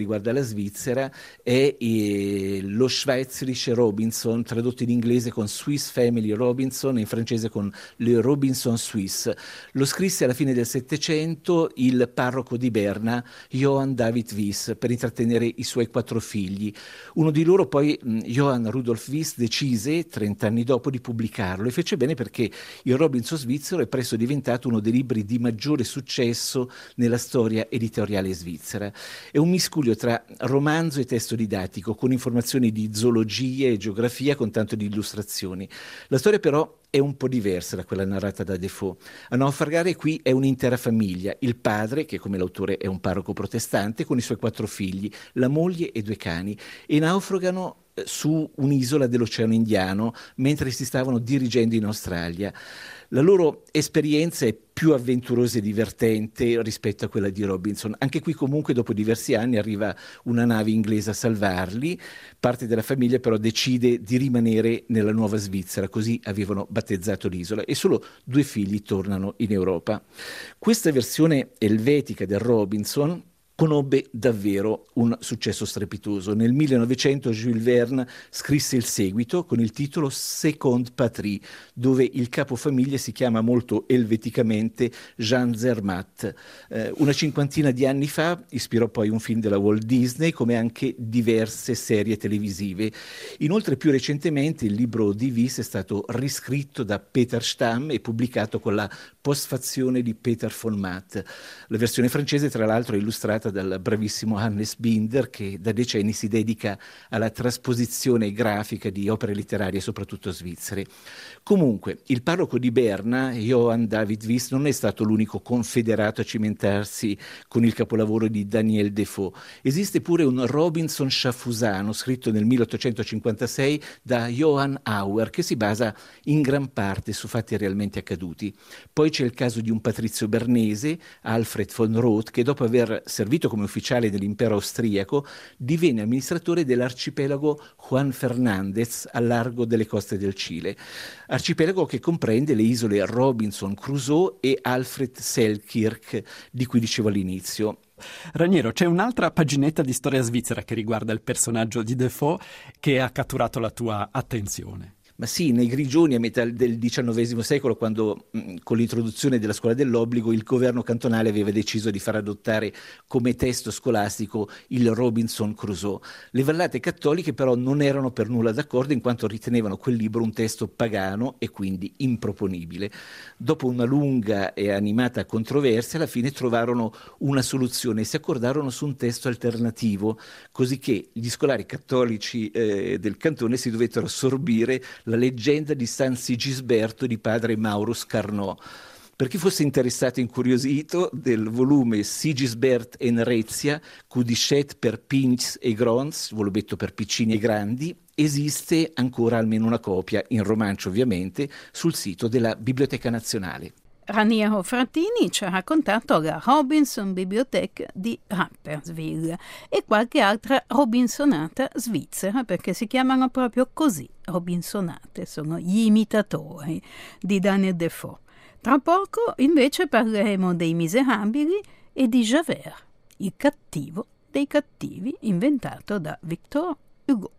svizzera è eh, lo Schweizerische Robinson, tradotto in inglese con Swiss Family Robinson e in francese con Le Robinson Suisse. Lo scrisse alla fine del Settecento il parroco di Berna, Johann David Wyss, per intrattenere i suoi quattro figli. Uno di loro poi, Johann Rudolf Wyss, decise trent'anni dopo di pubblicarlo, e fece bene perché il Robinson svizzero è presto diventato uno dei libri di maggiore successo nella storia editoriale svizzera. È un miscuglio tra romanzo e testo didattico, con informazioni di zoologia e geografia, con tanto di illustrazioni. La storia però è un po' diversa da quella narrata da Defoe. A naufragare qui è un'intera famiglia, il padre, che come l'autore è un parroco protestante, con i suoi quattro figli, la moglie e due cani, e naufragano su un'isola dell'Oceano Indiano mentre si stavano dirigendo in Australia. La loro esperienza è più avventurosa e divertente rispetto a quella di Robinson. Anche qui comunque dopo diversi anni arriva una nave inglese a salvarli, parte della famiglia però decide di rimanere nella Nuova Svizzera, così avevano battezzato l'isola, e solo due figli tornano in Europa. Questa versione elvetica del Robinson conobbe davvero un successo strepitoso. Nel millenovecento Jules Verne scrisse il seguito con il titolo Seconde Patrie, dove il capofamiglia si chiama molto elveticamente Jean Zermatt. Eh, una cinquantina di anni fa ispirò poi un film della Walt Disney, come anche diverse serie televisive. Inoltre più recentemente il libro di Wyss è stato riscritto da Peter Stamm e pubblicato con la postfazione di Peter von Matt. La versione francese tra l'altro è illustrata dal bravissimo Hannes Binder, che da decenni si dedica alla trasposizione grafica di opere letterarie, soprattutto svizzere. Comunque, il parroco di Berna, Johann David Wyss, non è stato l'unico confederato a cimentarsi con il capolavoro di Daniel Defoe. Esiste pure un Robinson sciaffusano, scritto nel milleottocentocinquantasei da Johann Auer, che si basa in gran parte su fatti realmente accaduti. Poi c'è il caso di un patrizio bernese, Alfred von Roth, che dopo aver servito come ufficiale dell'impero austriaco divenne amministratore dell'arcipelago Juan Fernández al largo delle coste del Cile, arcipelago che comprende le isole Robinson Crusoe e Alfred Selkirk, di cui dicevo all'inizio. Raniero, c'è un'altra paginetta di storia svizzera che riguarda il personaggio di Defoe che ha catturato la tua attenzione. Ma sì, nei grigioni a metà del diciannovesimo secolo, quando mh, con l'introduzione della scuola dell'obbligo il governo cantonale aveva deciso di far adottare come testo scolastico il Robinson Crusoe. Le vallate cattoliche però non erano per nulla d'accordo, in quanto ritenevano quel libro un testo pagano e quindi improponibile. Dopo una lunga e animata controversia, alla fine trovarono una soluzione e si accordarono su un testo alternativo, così che gli scolari cattolici eh, del cantone si dovettero assorbire la leggenda di San Sigisberto di padre Maurus Carnot. Per chi fosse interessato e incuriosito del volume Sigisbert en Rezia, Cudichet per Pinch e Grons, volubetto per piccini e grandi, esiste ancora almeno una copia, in romancio ovviamente, sul sito della Biblioteca Nazionale. Raniero Frattini ci ha raccontato la Robinson Bibliothek di Rapperswil e qualche altra Robinsonata svizzera, perché si chiamano proprio così, Robinsonate, sono gli imitatori di Daniel Defoe. Tra poco invece parleremo dei Miserabili e di Javert, il cattivo dei cattivi, inventato da Victor Hugo.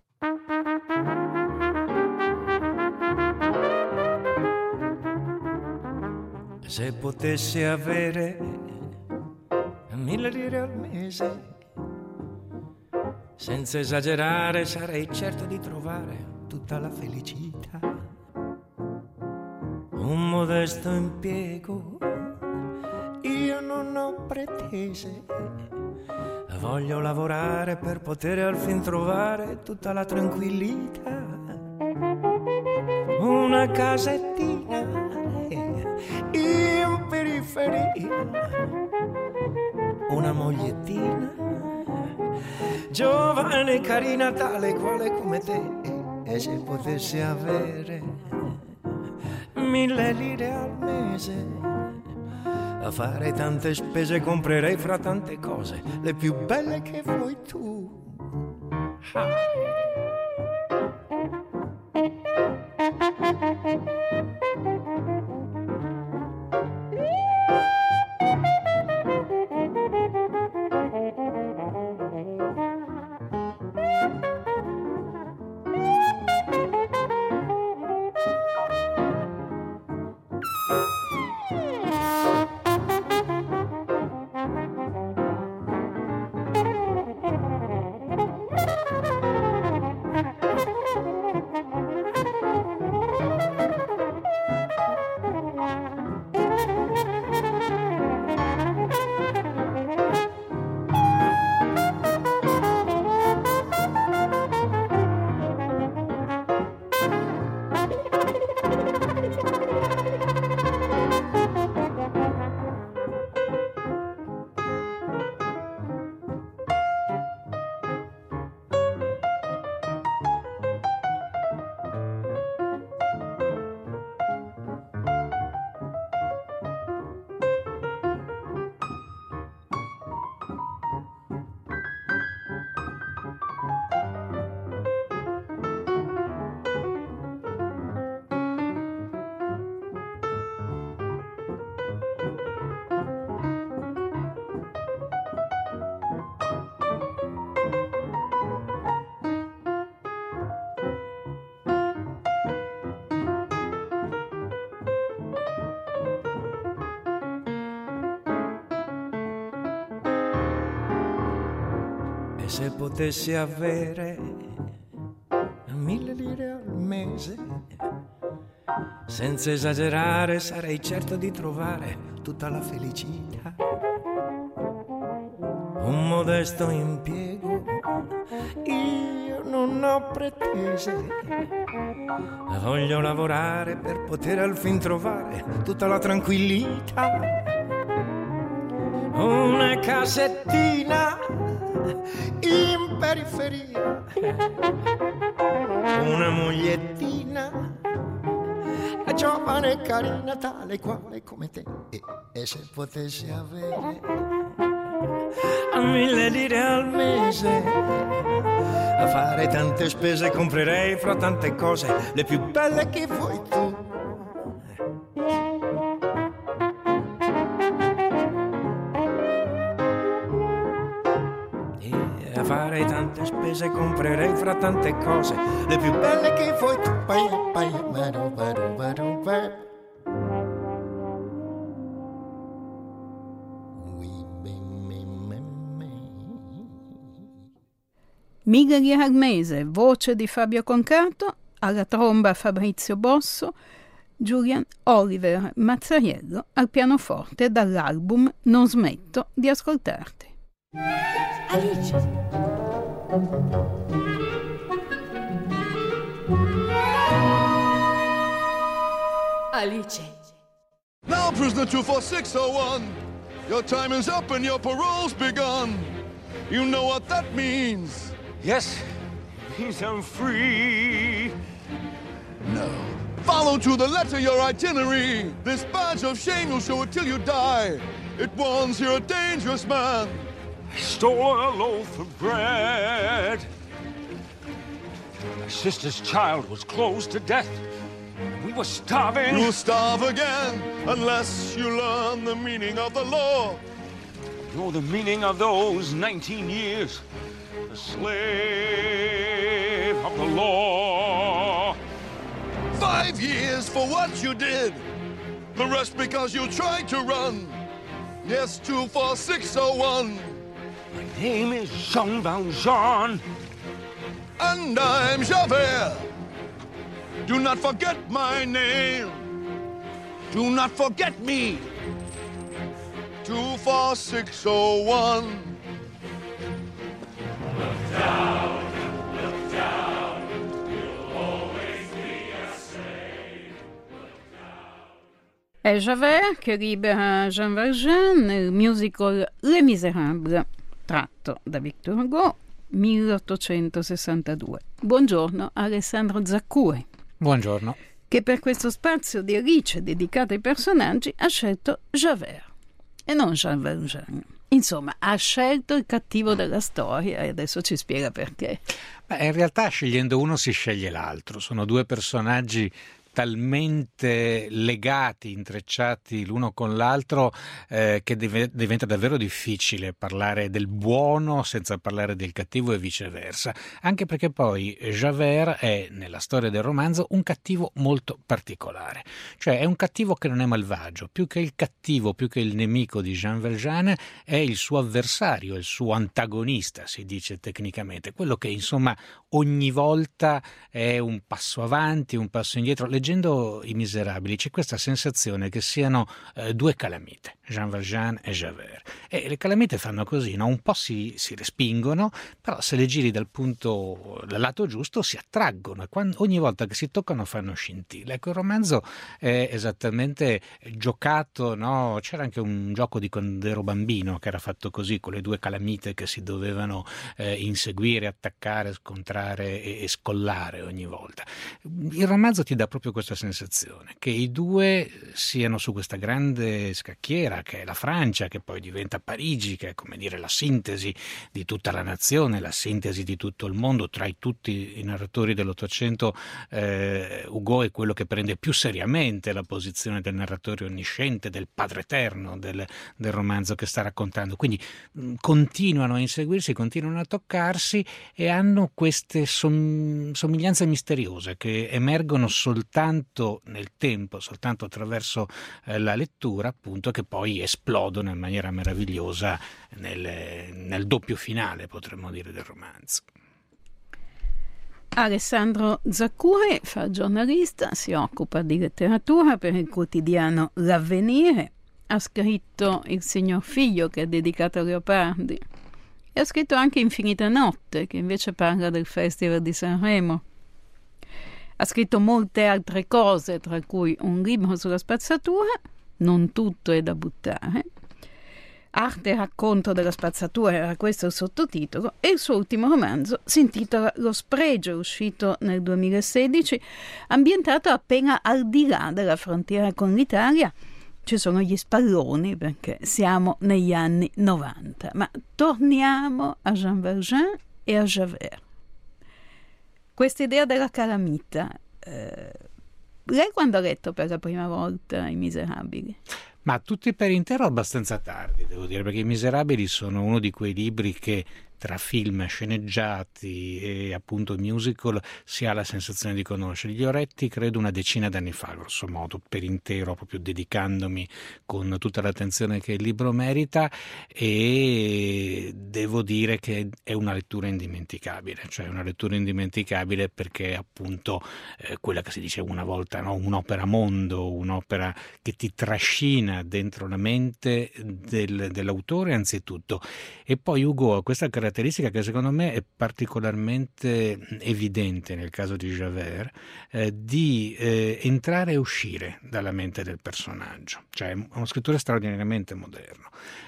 Se potessi avere mille lire al mese, senza esagerare sarei certo di trovare tutta la felicità. Un modesto impiego, io non ho pretese, voglio lavorare per poter al fin trovare tutta la tranquillità. Una casettina in periferia, una mogliettina giovane e carina, tale quale come te. E se potessi avere mille lire al mese, a fare tante spese comprerei fra tante cose le più belle che vuoi tu. Ah. se potessi avere mille lire al mese, senza esagerare sarei certo di trovare tutta la felicità. Un modesto impiego, io non ho pretese, voglio lavorare per poter al fin trovare tutta la tranquillità. Una casettina in periferia, una mogliettina giovane e carina, tale quale come te, e, e se potessi avere a mille lire al mese, a fare tante spese comprerei fra tante cose le più belle che vuoi tu. E a fare tante spese comprerei fra tante cose le più belle che vuoi tu. Mille lire al mese, voce di Fabio Concato, alla tromba Fabrizio Bosso, Julian Oliver Mazzariello al pianoforte dall'album Non smetto di ascoltarti. Alice. Alice. Now, prisoner two four six oh one, your time is up and your parole's begun. You know what that means. Yes, means I'm free. No. Follow to the letter your itinerary. This badge of shame, you'll show it till you die. It warns you're a dangerous man. I stole a loaf of bread. My sister's child was close to death. We were starving. You'll starve again unless you learn the meaning of the law. Know the meaning of those nineteen years. A slave of the law. Five years for what you did. The rest because you tried to run. Yes, two four six oh one. My name is Jean Valjean. And I'm Javert. Do not forget my name. Do not forget me. two four six oh one. Look down, look down. You'll always be a slave. Look down. È Javert che libera Jean Valjean nel musical Les Misérables, tratto da Victor Hugo, milleottocentosessantadue. Buongiorno Alessandro Zaccuri. Buongiorno. Che per questo spazio di Alice dedicato ai personaggi ha scelto Javert e non Jean Valjean. Insomma, ha scelto il cattivo della storia e adesso ci spiega perché. Beh, in realtà scegliendo uno si sceglie l'altro. Sono due personaggi talmente legati, intrecciati l'uno con l'altro, eh, che deve, diventa davvero difficile parlare del buono senza parlare del cattivo e viceversa, anche perché poi Javert è, nella storia del romanzo, un cattivo molto particolare, cioè è un cattivo che non è malvagio, più che il cattivo, più che il nemico di Jean Valjean è il suo avversario, il suo antagonista, si dice tecnicamente, quello che insomma ogni volta è un passo avanti, un passo indietro. Leggendo I Miserabili c'è questa sensazione che siano eh, due calamite, Jean Valjean e Javert, e le calamite fanno così, no? Un po' si, si respingono, però se le giri dal punto, dal lato giusto si attraggono e quando, ogni volta che si toccano fanno scintille. Ecco, il romanzo è esattamente giocato, no? C'era anche un gioco di quando ero bambino che era fatto così, con le due calamite che si dovevano eh, inseguire, attaccare, scontrare e, e scollare ogni volta. Il romanzo ti dà proprio questa sensazione che i due siano su questa grande scacchiera che è la Francia, che poi diventa Parigi, che è come dire la sintesi di tutta la nazione, la sintesi di tutto il mondo. Tra i tutti i narratori dell'Ottocento eh, Hugo è quello che prende più seriamente la posizione del narratore onnisciente, del padre eterno del, del romanzo che sta raccontando, quindi mh, continuano a inseguirsi, continuano a toccarsi e hanno queste som- somiglianze misteriose che emergono soltanto soltanto nel tempo, soltanto attraverso eh, la lettura, appunto, che poi esplodono in maniera meravigliosa nel, nel doppio finale, potremmo dire, del romanzo. Alessandro Zaccuri fa giornalista, si occupa di letteratura per il quotidiano L'Avvenire, ha scritto Il signor Figlio, che è dedicato a Leopardi, e ha scritto anche Infinita notte, che invece parla del Festival di Sanremo. Ha scritto molte altre cose, tra cui un libro sulla spazzatura, Non tutto è da buttare, Arte e racconto della spazzatura, era questo il sottotitolo, e il suo ultimo romanzo si intitola Lo spregio, uscito nel duemilasedici, ambientato appena al di là della frontiera con l'Italia. Ci sono gli spalloni perché siamo negli anni novanta, ma torniamo a Jean Valjean e a Javert. Questa idea della calamita, eh, lei quando ha letto per la prima volta I Miserabili? Ma tutti per intero abbastanza tardi, devo dire, perché I Miserabili sono uno di quei libri che tra film sceneggiati e appunto musical si ha la sensazione di conoscere. Li ho letti credo una decina d'anni fa, grosso modo, per intero, proprio dedicandomi con tutta l'attenzione che il libro merita, e devo dire che è una lettura indimenticabile, cioè una lettura indimenticabile perché appunto eh, quella che si dice una volta, no? Un'opera mondo, un'opera che ti trascina dentro la mente del, dell'autore anzitutto, e poi Hugo ha questa caratteristica che secondo me è particolarmente evidente nel caso di Javert, eh, di eh, entrare e uscire dalla mente del personaggio, cioè è uno scrittore straordinariamente moderno.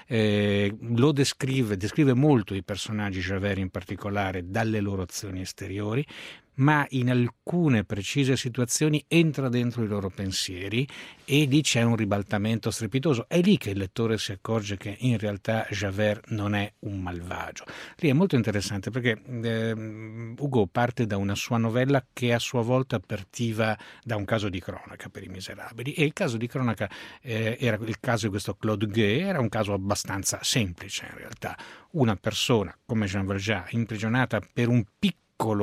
Eh, lo descrive, descrive molto i personaggi, Javert in particolare, dalle loro azioni esteriori, ma in alcune precise situazioni entra dentro i loro pensieri e lì c'è un ribaltamento strepitoso. È lì che il lettore si accorge che in realtà Javert non è un malvagio. Lì è molto interessante perché eh, Hugo parte da una sua novella che a sua volta partiva da un caso di cronaca per I Miserabili, e il caso di cronaca eh, era il caso di questo Claude Gueux, era un caso abbastanza semplice in realtà. Una persona come Jean Valjean imprigionata per un piccolo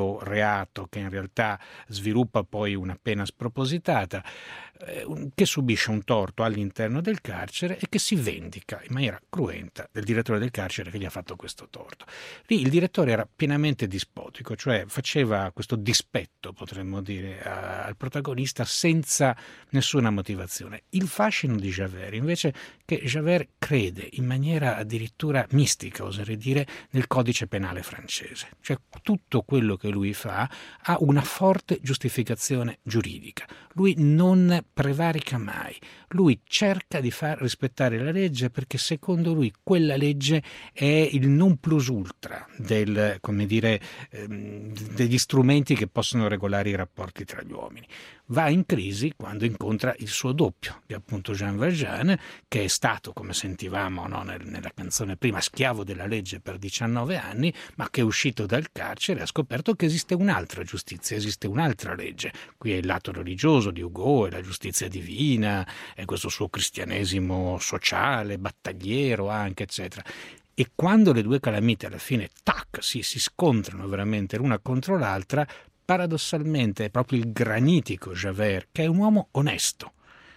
reato che in realtà sviluppa poi una pena spropositata, eh, che subisce un torto all'interno del carcere e che si vendica in maniera cruenta del direttore del carcere che gli ha fatto questo torto. Lì il direttore era pienamente dispotico, cioè faceva questo dispetto, potremmo dire, a, al protagonista senza nessuna motivazione. Il fascino di Javert invece è che Javert crede in maniera addirittura mistica, oserei dire, nel codice penale francese, cioè tutto quello che lui fa ha una forte giustificazione giuridica. Lui non prevarica mai, lui cerca di far rispettare la legge perché secondo lui quella legge è il non plus ultra del, come dire, ehm, degli strumenti che possono regolare i rapporti tra gli uomini. Va in crisi quando incontra il suo doppio, che è appunto Jean Valjean, che è stato, come sentivamo no, nel, nella canzone prima, schiavo della legge per diciannove anni, ma che è uscito dal carcere e ha scoperto che esiste un'altra giustizia, esiste un'altra legge. Qui è il lato religioso di Hugo, è la giustizia divina, è questo suo cristianesimo sociale, battagliero anche, eccetera. E quando le due calamite alla fine, tac, si, si scontrano veramente l'una contro l'altra, paradossalmente è proprio il granitico Javert, che è un uomo onesto,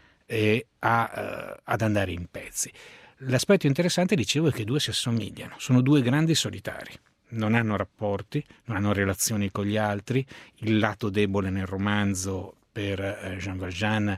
e a, uh, ad andare in pezzi. L'aspetto interessante, dicevo, è che i due si assomigliano, sono due grandi solitari, non hanno rapporti, non hanno relazioni con gli altri. Il lato debole nel romanzo per Jean Valjean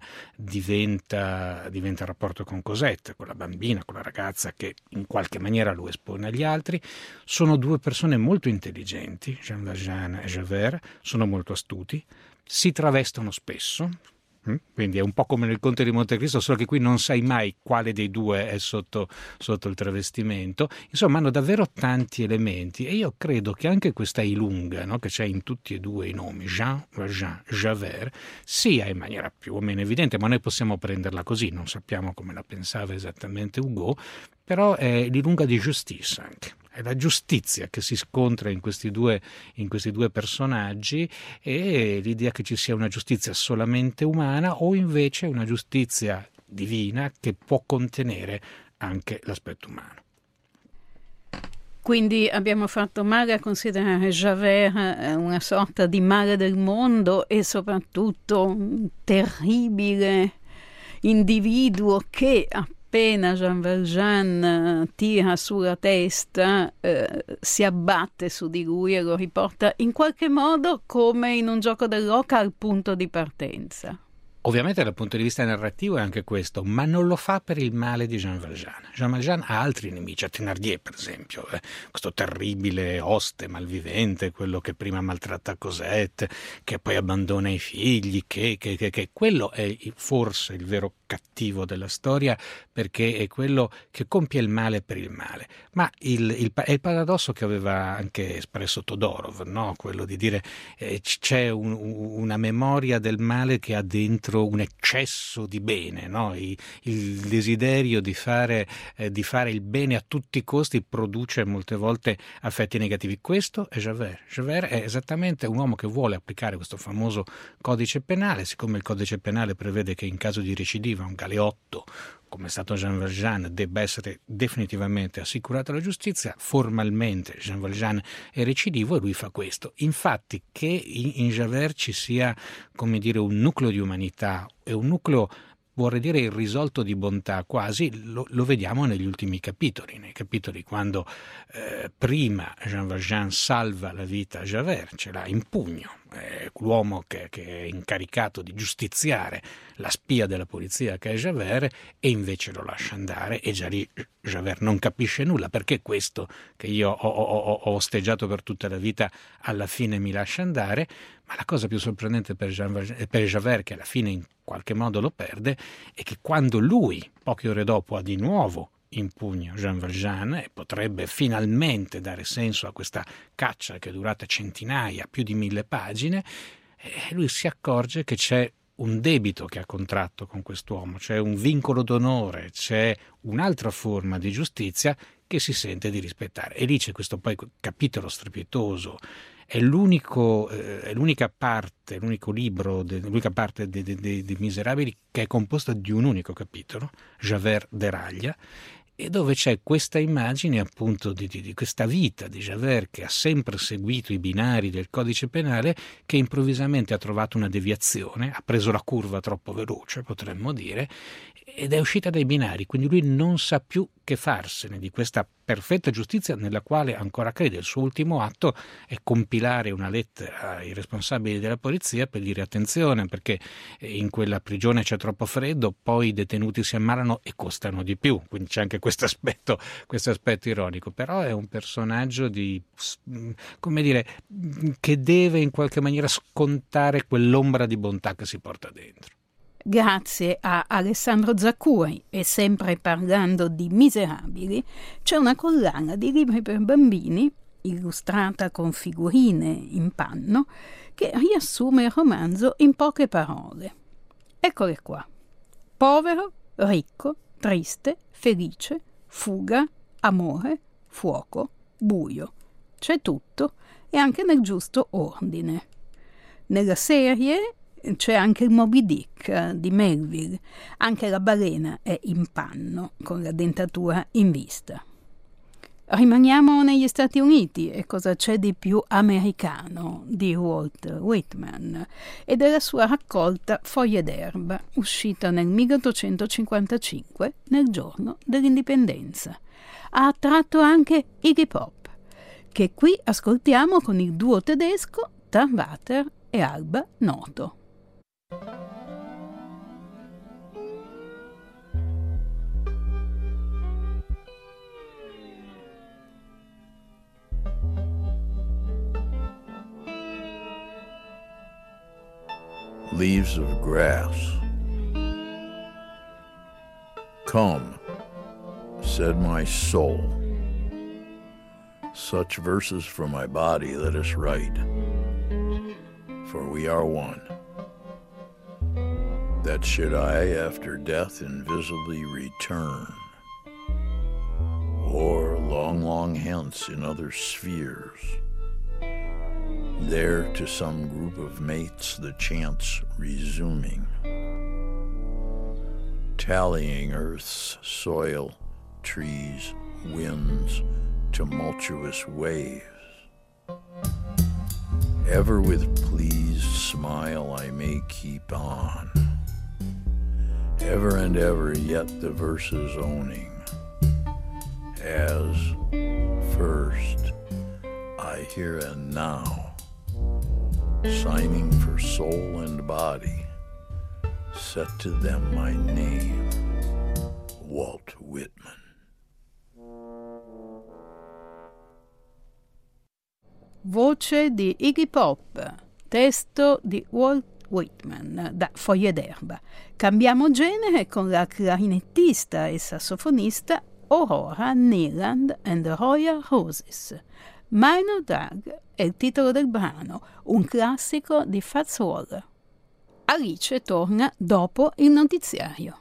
diventa, diventa il rapporto con Cosette, con la bambina, con la ragazza che in qualche maniera lo espone agli altri. Sono due persone molto intelligenti, Jean Valjean e Javert, sono molto astuti, si travestono spesso, quindi è un po' come nel Conte di Montecristo, solo che qui non sai mai quale dei due è sotto, sotto il travestimento. Insomma, hanno davvero tanti elementi, e io credo che anche questa ilunga, no, che c'è in tutti e due i nomi, Jean Valjean, Javert, sia in maniera più o meno evidente, ma noi possiamo prenderla così, non sappiamo come la pensava esattamente Hugo, però è l'ilunga di Justice anche. È la giustizia che si scontra in questi due, in questi due personaggi, e l'idea che ci sia una giustizia solamente umana o invece una giustizia divina che può contenere anche l'aspetto umano. Quindi abbiamo fatto male a considerare Javert una sorta di male del mondo e soprattutto un terribile individuo che appena Jean Valjean tira sulla testa eh, si abbatte su di lui e lo riporta in qualche modo come in un gioco dell'oca al punto di partenza. Ovviamente dal punto di vista narrativo è anche questo, ma non lo fa per il male di Jean Valjean. Jean Valjean ha altri nemici, a Thénardier per esempio, eh, questo terribile oste malvivente, quello che prima maltratta Cosette, che poi abbandona i figli, che, che, che, che quello è forse il vero cattivo della storia, perché è quello che compie il male per il male. Ma il, il, è il paradosso che aveva anche espresso Todorov, no? Quello di dire eh, c'è un, una memoria del male che ha dentro un eccesso di bene, no? il, il desiderio di fare, eh, di fare il bene a tutti i costi produce molte volte affetti negativi. Questo è Javert. Javert è esattamente un uomo che vuole applicare questo famoso codice penale, siccome il codice penale prevede che in caso di recidiva un galeotto come è stato Jean Valjean debba essere definitivamente assicurato alla giustizia. Formalmente Jean Valjean è recidivo e lui fa questo. Infatti che in, in Javert ci sia, come dire, un nucleo di umanità e un nucleo, vorrei dire, irrisolto di bontà quasi, lo, lo vediamo negli ultimi capitoli, nei capitoli quando eh, prima Jean Valjean salva la vita a Javert, ce l'ha in pugno, è l'uomo che, che è incaricato di giustiziare la spia della polizia che è Javert, e invece lo lascia andare, e già lì Javert non capisce nulla, perché questo che io ho, ho, ho osteggiato per tutta la vita alla fine mi lascia andare. Ma la cosa più sorprendente per, Jean Valjean, per Javert, che alla fine in qualche modo lo perde, è che quando lui, poche ore dopo, ha di nuovo in pugno Jean Valjean e potrebbe finalmente dare senso a questa caccia che è durata centinaia, più di mille pagine, eh, lui si accorge che c'è un debito che ha contratto con quest'uomo, c'è un vincolo d'onore, c'è un'altra forma di giustizia che si sente di rispettare. E lì c'è questo poi capitolo strepitoso. È, l'unico, eh, è l'unica parte, l'unico libro, de, l'unica parte dei de, de, de Miserabili che è composta di un unico capitolo, Javert deraglia, e dove c'è questa immagine appunto di, di, di questa vita di Javert che ha sempre seguito i binari del codice penale, che improvvisamente ha trovato una deviazione, ha preso la curva troppo veloce, potremmo dire, ed è uscita dai binari, quindi lui non sa più che farsene di questa perfetta giustizia nella quale ancora crede. Il suo ultimo atto è compilare una lettera ai responsabili della polizia per dire attenzione perché in quella prigione c'è troppo freddo, poi i detenuti si ammalano e costano di più, quindi c'è anche questo aspetto, questo aspetto ironico. Però è un personaggio di, come dire, che deve in qualche maniera scontare quell'ombra di bontà che si porta dentro. Grazie a Alessandro Zaccuri, e sempre parlando di Miserabili, c'è una collana di libri per bambini, illustrata con figurine in panno, che riassume il romanzo in poche parole. Eccole qua. Povero, ricco, triste, felice, fuga, amore, fuoco, buio. C'è tutto e anche nel giusto ordine. Nella serie c'è anche il Moby Dick di Melville, anche la balena è in panno con la dentatura in vista. Rimaniamo negli Stati Uniti, e cosa c'è di più americano di Walt Whitman e della sua raccolta Foglie d'erba, uscita nel milleottocentocinquantacinque, nel giorno dell'indipendenza. Ha attratto anche Iggy Pop, che qui ascoltiamo con il duo tedesco Tarwater e Alba Noto. Leaves of grass. Come, said my soul. Such verses for my body let us write, for we are one. That should I after death invisibly return, or long, long hence in other spheres, there to some group of mates the chance resuming, tallying earth's soil, trees, winds, tumultuous waves. Ever with pleased smile I may keep on, ever and ever yet the verses owning, as first I here and now, signing for soul and body, set to them my name, Walt Whitman. Voce di Iggy Pop, testo di Walt Whitman da Foglie d'erba. Cambiamo genere con la clarinettista e sassofonista Aurora Neeland and the Royal Roses. Minor Drag è il titolo del brano, un classico di Fats Waller. Alice torna dopo il notiziario.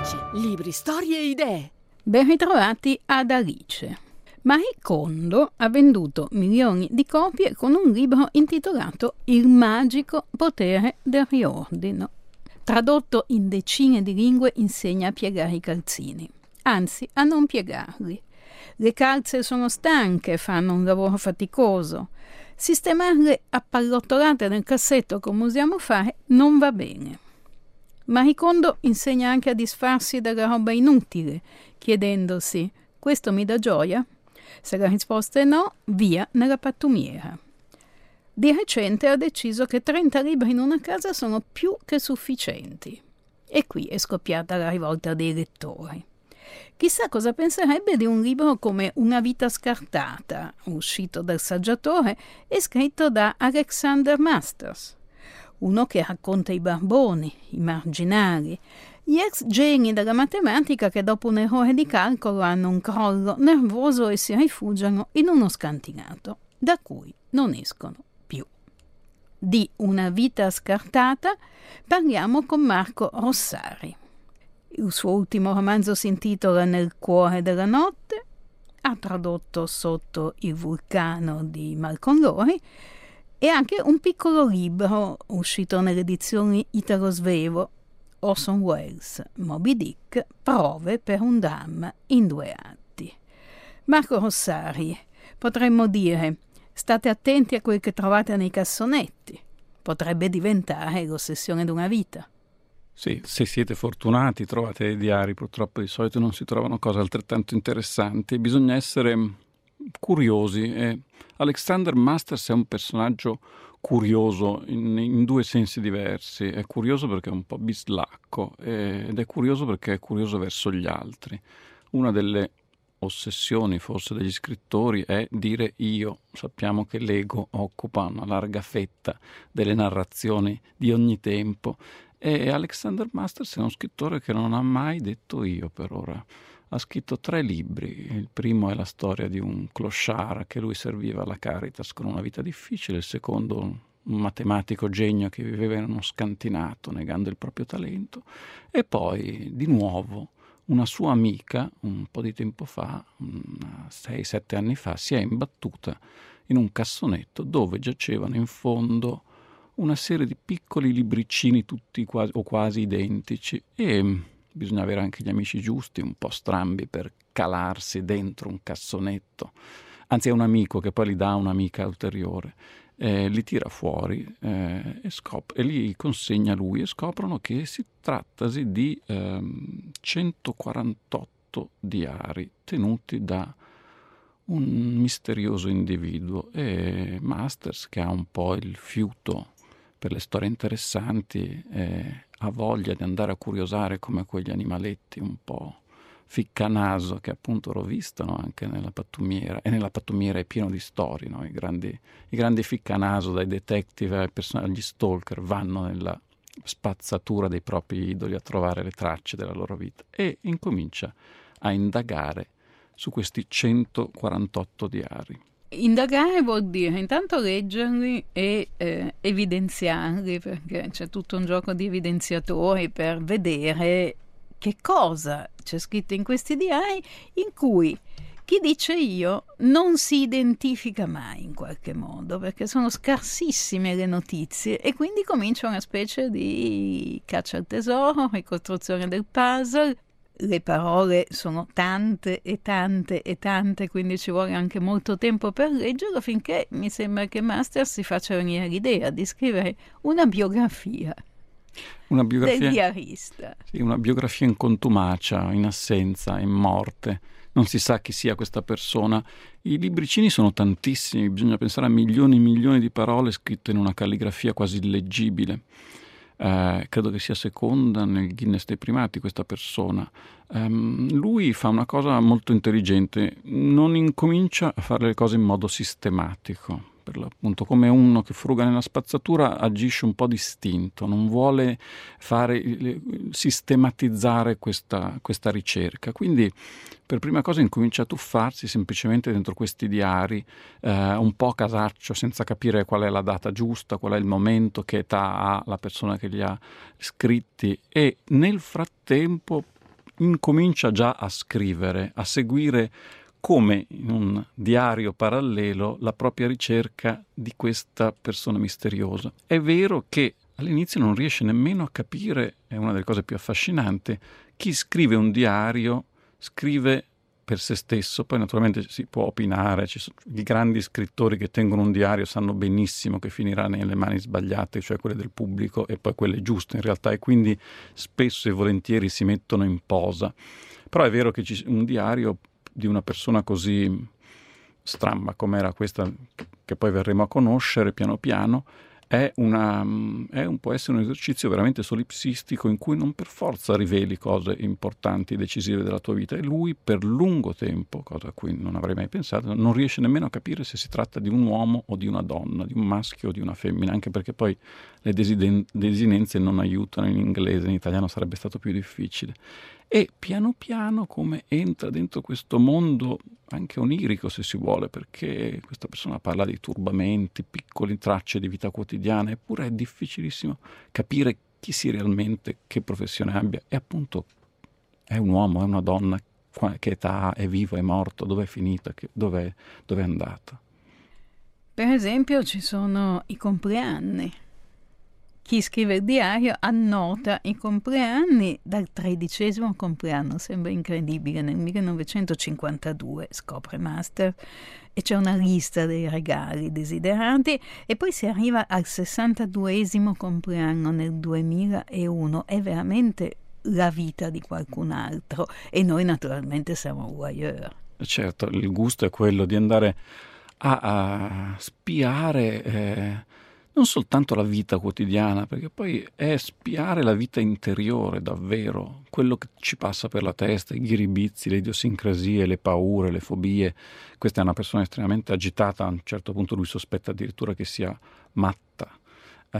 Viaggi, libri, storie e idee. Ben ritrovati ad Alice. Marie Kondo ha venduto milioni di copie con un libro intitolato Il magico potere del riordino. Tradotto in decine di lingue, insegna a piegare i calzini, anzi a non piegarli. Le calze sono stanche, fanno un lavoro faticoso. Sistemarle appallottolate nel cassetto, come usiamo fare, non va bene. Marie Kondo insegna anche a disfarsi della roba inutile, chiedendosi: questo mi dà gioia? Se la risposta è no, via nella pattumiera. Di recente ha deciso che trenta libri in una casa sono più che sufficienti. E qui è scoppiata la rivolta dei lettori. Chissà cosa penserebbe di un libro come Una vita scartata, uscito dal saggiatore e scritto da Alexander Masters, uno che racconta i barboni, i marginali, gli ex geni della matematica che dopo un errore di calcolo hanno un crollo nervoso e si rifugiano in uno scantinato da cui non escono più. Di Una vita scartata parliamo con Marco Rossari. Il suo ultimo romanzo si intitola Nel cuore della notte, ha tradotto Sotto il vulcano di Malcolm Lowry e anche un piccolo libro uscito nelle edizioni Italo Svevo, Orson Welles, Moby Dick, prove per un dramma in due atti. Marco Rossari, potremmo dire, state attenti a quel che trovate nei cassonetti, potrebbe diventare l'ossessione di una vita. Sì, se siete fortunati trovate dei diari, purtroppo di solito non si trovano cose altrettanto interessanti, bisogna essere curiosi. E Alexander Masters è un personaggio curioso in, in due sensi diversi. È curioso perché è un po' bislacco ed è curioso perché è curioso verso gli altri. Una delle ossessioni forse degli scrittori è dire io. Sappiamo che l'ego occupa una larga fetta delle narrazioni di ogni tempo. E Alexander Masters è uno scrittore che non ha mai detto io per ora. Ha scritto tre libri. Il primo è la storia di un clochard che lui serviva alla Caritas con una vita difficile. Il secondo, un matematico genio che viveva in uno scantinato negando il proprio talento. E poi, di nuovo, una sua amica, un po' di tempo fa, sei sette anni fa, si è imbattuta in un cassonetto dove giacevano in fondo una serie di piccoli libricini tutti quasi, o quasi identici, e bisogna avere anche gli amici giusti, un po' strambi, per calarsi dentro un cassonetto. Anzi, è un amico che poi li dà a un'amica ulteriore, eh, li tira fuori eh, e, scop- e li consegna a lui, e scoprono che si trattasi di ehm, centoquarantotto diari tenuti da un misterioso individuo. E Masters, che ha un po' il fiuto per le storie interessanti, eh, ha voglia di andare a curiosare come quegli animaletti un po' ficcanaso che appunto rovistano anche nella pattumiera, e nella pattumiera è pieno di storie, no? I grandi, i grandi ficcanaso, dai detective ai person- agli stalker, vanno nella spazzatura dei propri idoli a trovare le tracce della loro vita, e incomincia a indagare su questi centoquarantotto diari. Indagare vuol dire intanto leggerli e eh, evidenziarli, perché c'è tutto un gioco di evidenziatori per vedere che cosa c'è scritto in questi diari, in cui chi dice io non si identifica mai in qualche modo, perché sono scarsissime le notizie, e quindi comincia una specie di caccia al tesoro, ricostruzione del puzzle. Le parole sono tante e tante e tante, quindi ci vuole anche molto tempo per leggerlo, finché mi sembra che Masters si faccia venire l'idea di scrivere una biografia, una biografia del diarista. Sì, una biografia in contumacia, in assenza, in morte. Non si sa chi sia questa persona. I libricini sono tantissimi, bisogna pensare a milioni e milioni di parole scritte in una calligrafia quasi illeggibile. Eh, credo che sia seconda nel Guinness dei primati questa persona. Um, lui fa una cosa molto intelligente, non incomincia a fare le cose in modo sistematico. Per l'appunto, come uno che fruga nella spazzatura, agisce un po' distinto, non vuole fare, sistematizzare questa, questa ricerca. Quindi per prima cosa incomincia a tuffarsi semplicemente dentro questi diari, eh, un po' casaccio, senza capire qual è la data giusta, qual è il momento, che età ha la persona che li ha scritti, e nel frattempo incomincia già a scrivere, a seguire come in un diario parallelo la propria ricerca di questa persona misteriosa. È vero che all'inizio non riesce nemmeno a capire, è una delle cose più affascinanti, chi scrive un diario scrive per se stesso, poi naturalmente si può opinare, ci sono, i grandi scrittori che tengono un diario sanno benissimo che finirà nelle mani sbagliate, cioè quelle del pubblico, e poi quelle giuste in realtà, e quindi spesso e volentieri si mettono in posa. Però è vero che ci, un diario di una persona così stramba come era questa che poi verremo a conoscere piano piano, è una, è un, può essere un esercizio veramente solipsistico in cui non per forza riveli cose importanti, decisive della tua vita, e lui per lungo tempo, cosa a cui non avrei mai pensato, non riesce nemmeno a capire se si tratta di un uomo o di una donna, di un maschio o di una femmina, anche perché poi le desiden- desinenze non aiutano in inglese, in italiano sarebbe stato più difficile. E piano piano come entra dentro questo mondo anche onirico, se si vuole, perché questa persona parla di turbamenti, piccole tracce di vita quotidiana, eppure è difficilissimo capire chi sia realmente, che professione abbia, e appunto è un uomo, è una donna, che età ha, è vivo, è morto, dove è finita, dove è andata. Per esempio ci sono i compleanni. Chi scrive il diario annota i compleanni dal tredicesimo compleanno, sembra incredibile, nel millenovecentocinquantadue scopre Masters e c'è una lista dei regali desiderati, e poi si arriva al sessantaduesimo compleanno nel duemilauno, è veramente la vita di qualcun altro, e noi naturalmente siamo voyeur. Certo, il gusto è quello di andare a, a spiare eh, non soltanto la vita quotidiana, perché poi è spiare la vita interiore davvero, quello che ci passa per la testa, i ghiribizzi, le idiosincrasie, le paure, le fobie. Questa è una persona estremamente agitata, a un certo punto lui sospetta addirittura che sia matta. Uh,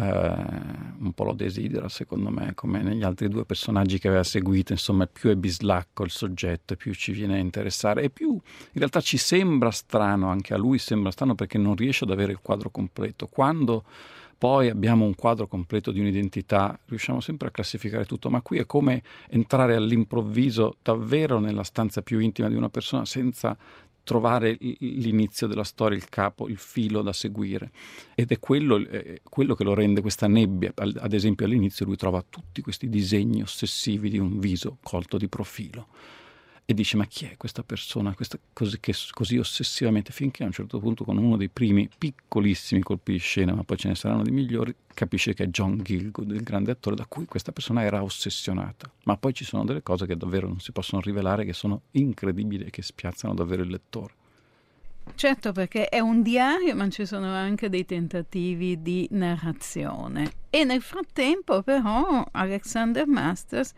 un po' lo desidera, secondo me, come negli altri due personaggi che aveva seguito. Insomma, più è bislacco il soggetto, più ci viene a interessare, e più in realtà ci sembra strano, anche a lui sembra strano, perché non riesce ad avere il quadro completo. Quando poi abbiamo un quadro completo di un'identità, riusciamo sempre a classificare tutto, ma qui è come entrare all'improvviso davvero nella stanza più intima di una persona senza trovare l'inizio della storia, il capo, il filo da seguire. Ed è quello, eh, quello che lo rende questa nebbia. Ad esempio all'inizio lui trova tutti questi disegni ossessivi di un viso colto di profilo e dice: ma chi è questa persona questa, così, che così ossessivamente, finché a un certo punto, con uno dei primi piccolissimi colpi di scena, ma poi ce ne saranno di migliori, capisce che è John Gielgud, il grande attore da cui questa persona era ossessionata. Ma poi ci sono delle cose che davvero non si possono rivelare, che sono incredibili e che spiazzano davvero il lettore. Certo, perché è un diario, ma ci sono anche dei tentativi di narrazione. E nel frattempo però Alexander Masters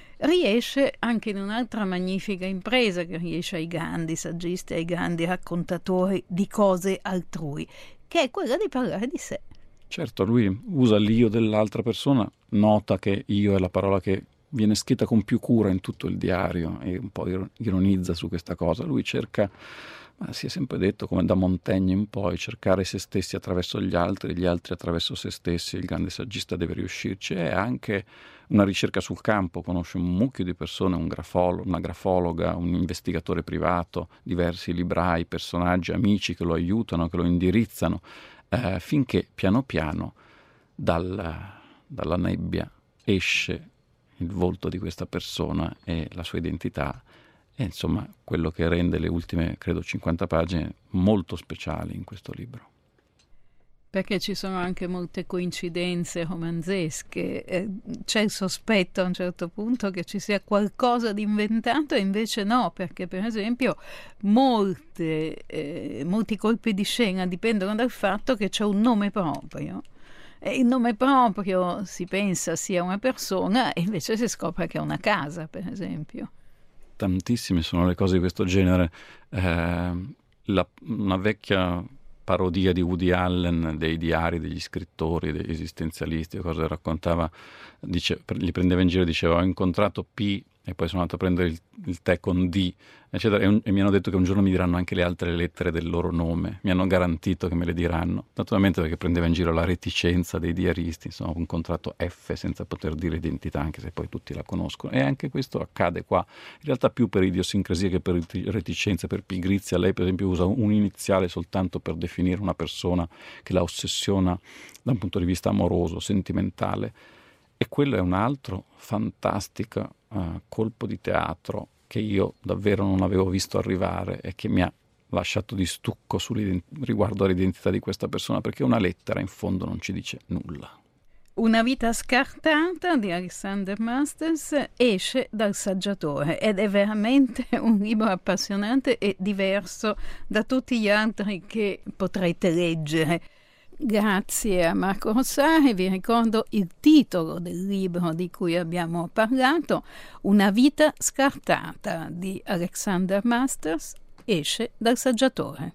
riesce anche in un'altra magnifica impresa che riesce ai grandi saggisti, ai grandi raccontatori di cose altrui, che è quella di parlare di sé. Certo, lui usa l'io dell'altra persona, nota che io è la parola che viene scritta con più cura in tutto il diario e un po' ironizza su questa cosa. Lui cerca, ma si è sempre detto, come da Montaigne in poi, cercare se stessi attraverso gli altri, gli altri attraverso se stessi. Il grande saggista deve riuscirci. È anche una ricerca sul campo, conosce un mucchio di persone, un grafolo, una grafologa, un investigatore privato, diversi librai, personaggi, amici che lo aiutano, che lo indirizzano, eh, finché piano piano dal, dalla nebbia esce il volto di questa persona e la sua identità. E insomma quello che rende le ultime, credo, cinquanta pagine molto speciali in questo libro. Perché ci sono anche molte coincidenze romanzesche, eh, c'è il sospetto a un certo punto che ci sia qualcosa di inventato, e invece no, perché per esempio molte, eh, molti colpi di scena dipendono dal fatto che c'è un nome proprio. E il nome proprio si pensa sia una persona e invece si scopre che è una casa, per esempio. Tantissime sono le cose di questo genere. Eh, la, una vecchia parodia di Woody Allen dei diari degli scrittori, degli esistenzialisti, cosa raccontava, dice, li prendeva in giro e diceva: ho incontrato P e poi sono andato a prendere il, il tè con D, eccetera, e, un, e mi hanno detto che un giorno mi diranno anche le altre lettere del loro nome, mi hanno garantito che me le diranno, naturalmente perché prendeva in giro la reticenza dei diaristi, insomma ho incontrato F senza poter dire identità, anche se poi tutti la conoscono, e anche questo accade qua, in realtà più per idiosincrasia che per reticenza, per pigrizia. Lei per esempio usa un iniziale soltanto per definire una persona che la ossessiona da un punto di vista amoroso, sentimentale, e quello è un altro fantastico uh, colpo di teatro che io davvero non avevo visto arrivare e che mi ha lasciato di stucco riguardo all'identità di questa persona, perché una lettera in fondo non ci dice nulla. Una vita scartata di Alexander Masters esce dal saggiatore ed è veramente un libro appassionante e diverso da tutti gli altri che potrete leggere. Grazie a Marco Rossari, vi ricordo il titolo del libro di cui abbiamo parlato, Una vita scartata di Alexander Masters, esce dal saggiatore.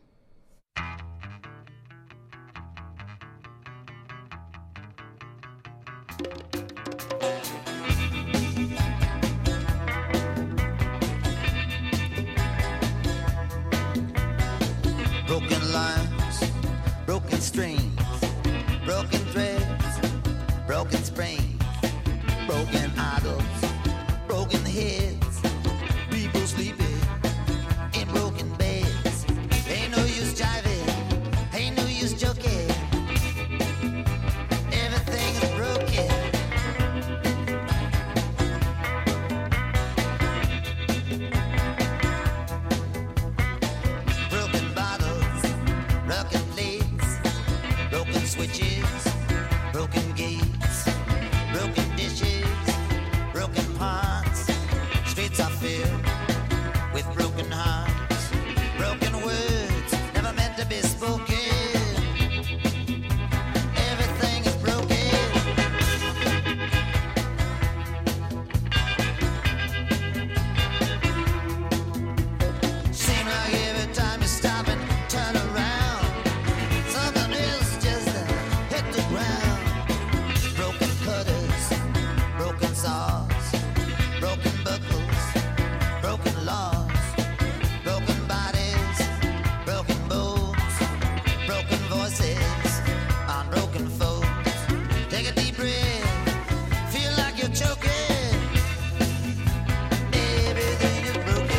Broken lines, broken strings, broken threads, broken springs, broken idols, broken heads, people sleeping in broken beds. Ain't no use jiving, ain't no use joking, everything is broken. Broken bottles, broken plates, broken switches, broken gates, broken dishes, broken pots. Streets are filled with broken hearts, broken words never meant to be spoken. Everything is broken. Seem like every time you stop and turn around, something else just uh, hit the ground. Broken cutters, broken saws, broken buckles, broken laws, broken bodies, broken bones, broken voices on broken folks. Take a deep breath, feel like you're choking. Everything is broken.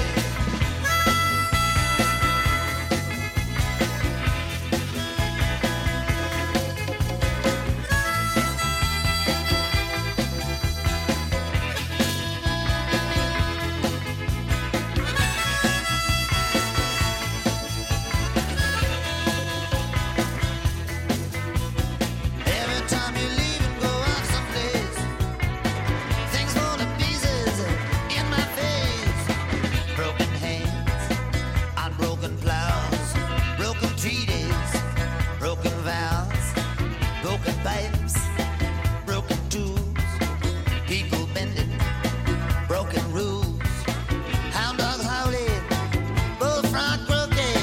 Every time you leave and go off someplace, things fall to pieces in my face. Broken hands on broken plows, broken treaties, broken vows, broken pipes, broken tools, people bending, broken rules, hound dogs howling, bullfrog croaking.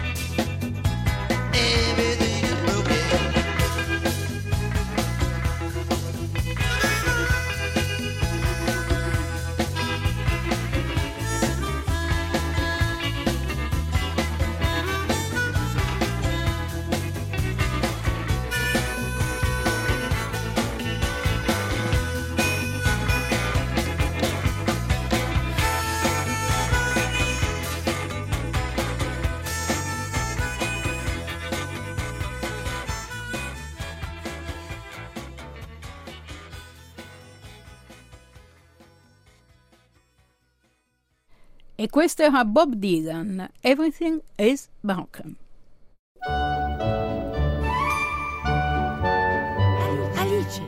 Everything is broken. E questo era Bob Dylan, Everything is Broken. Alice.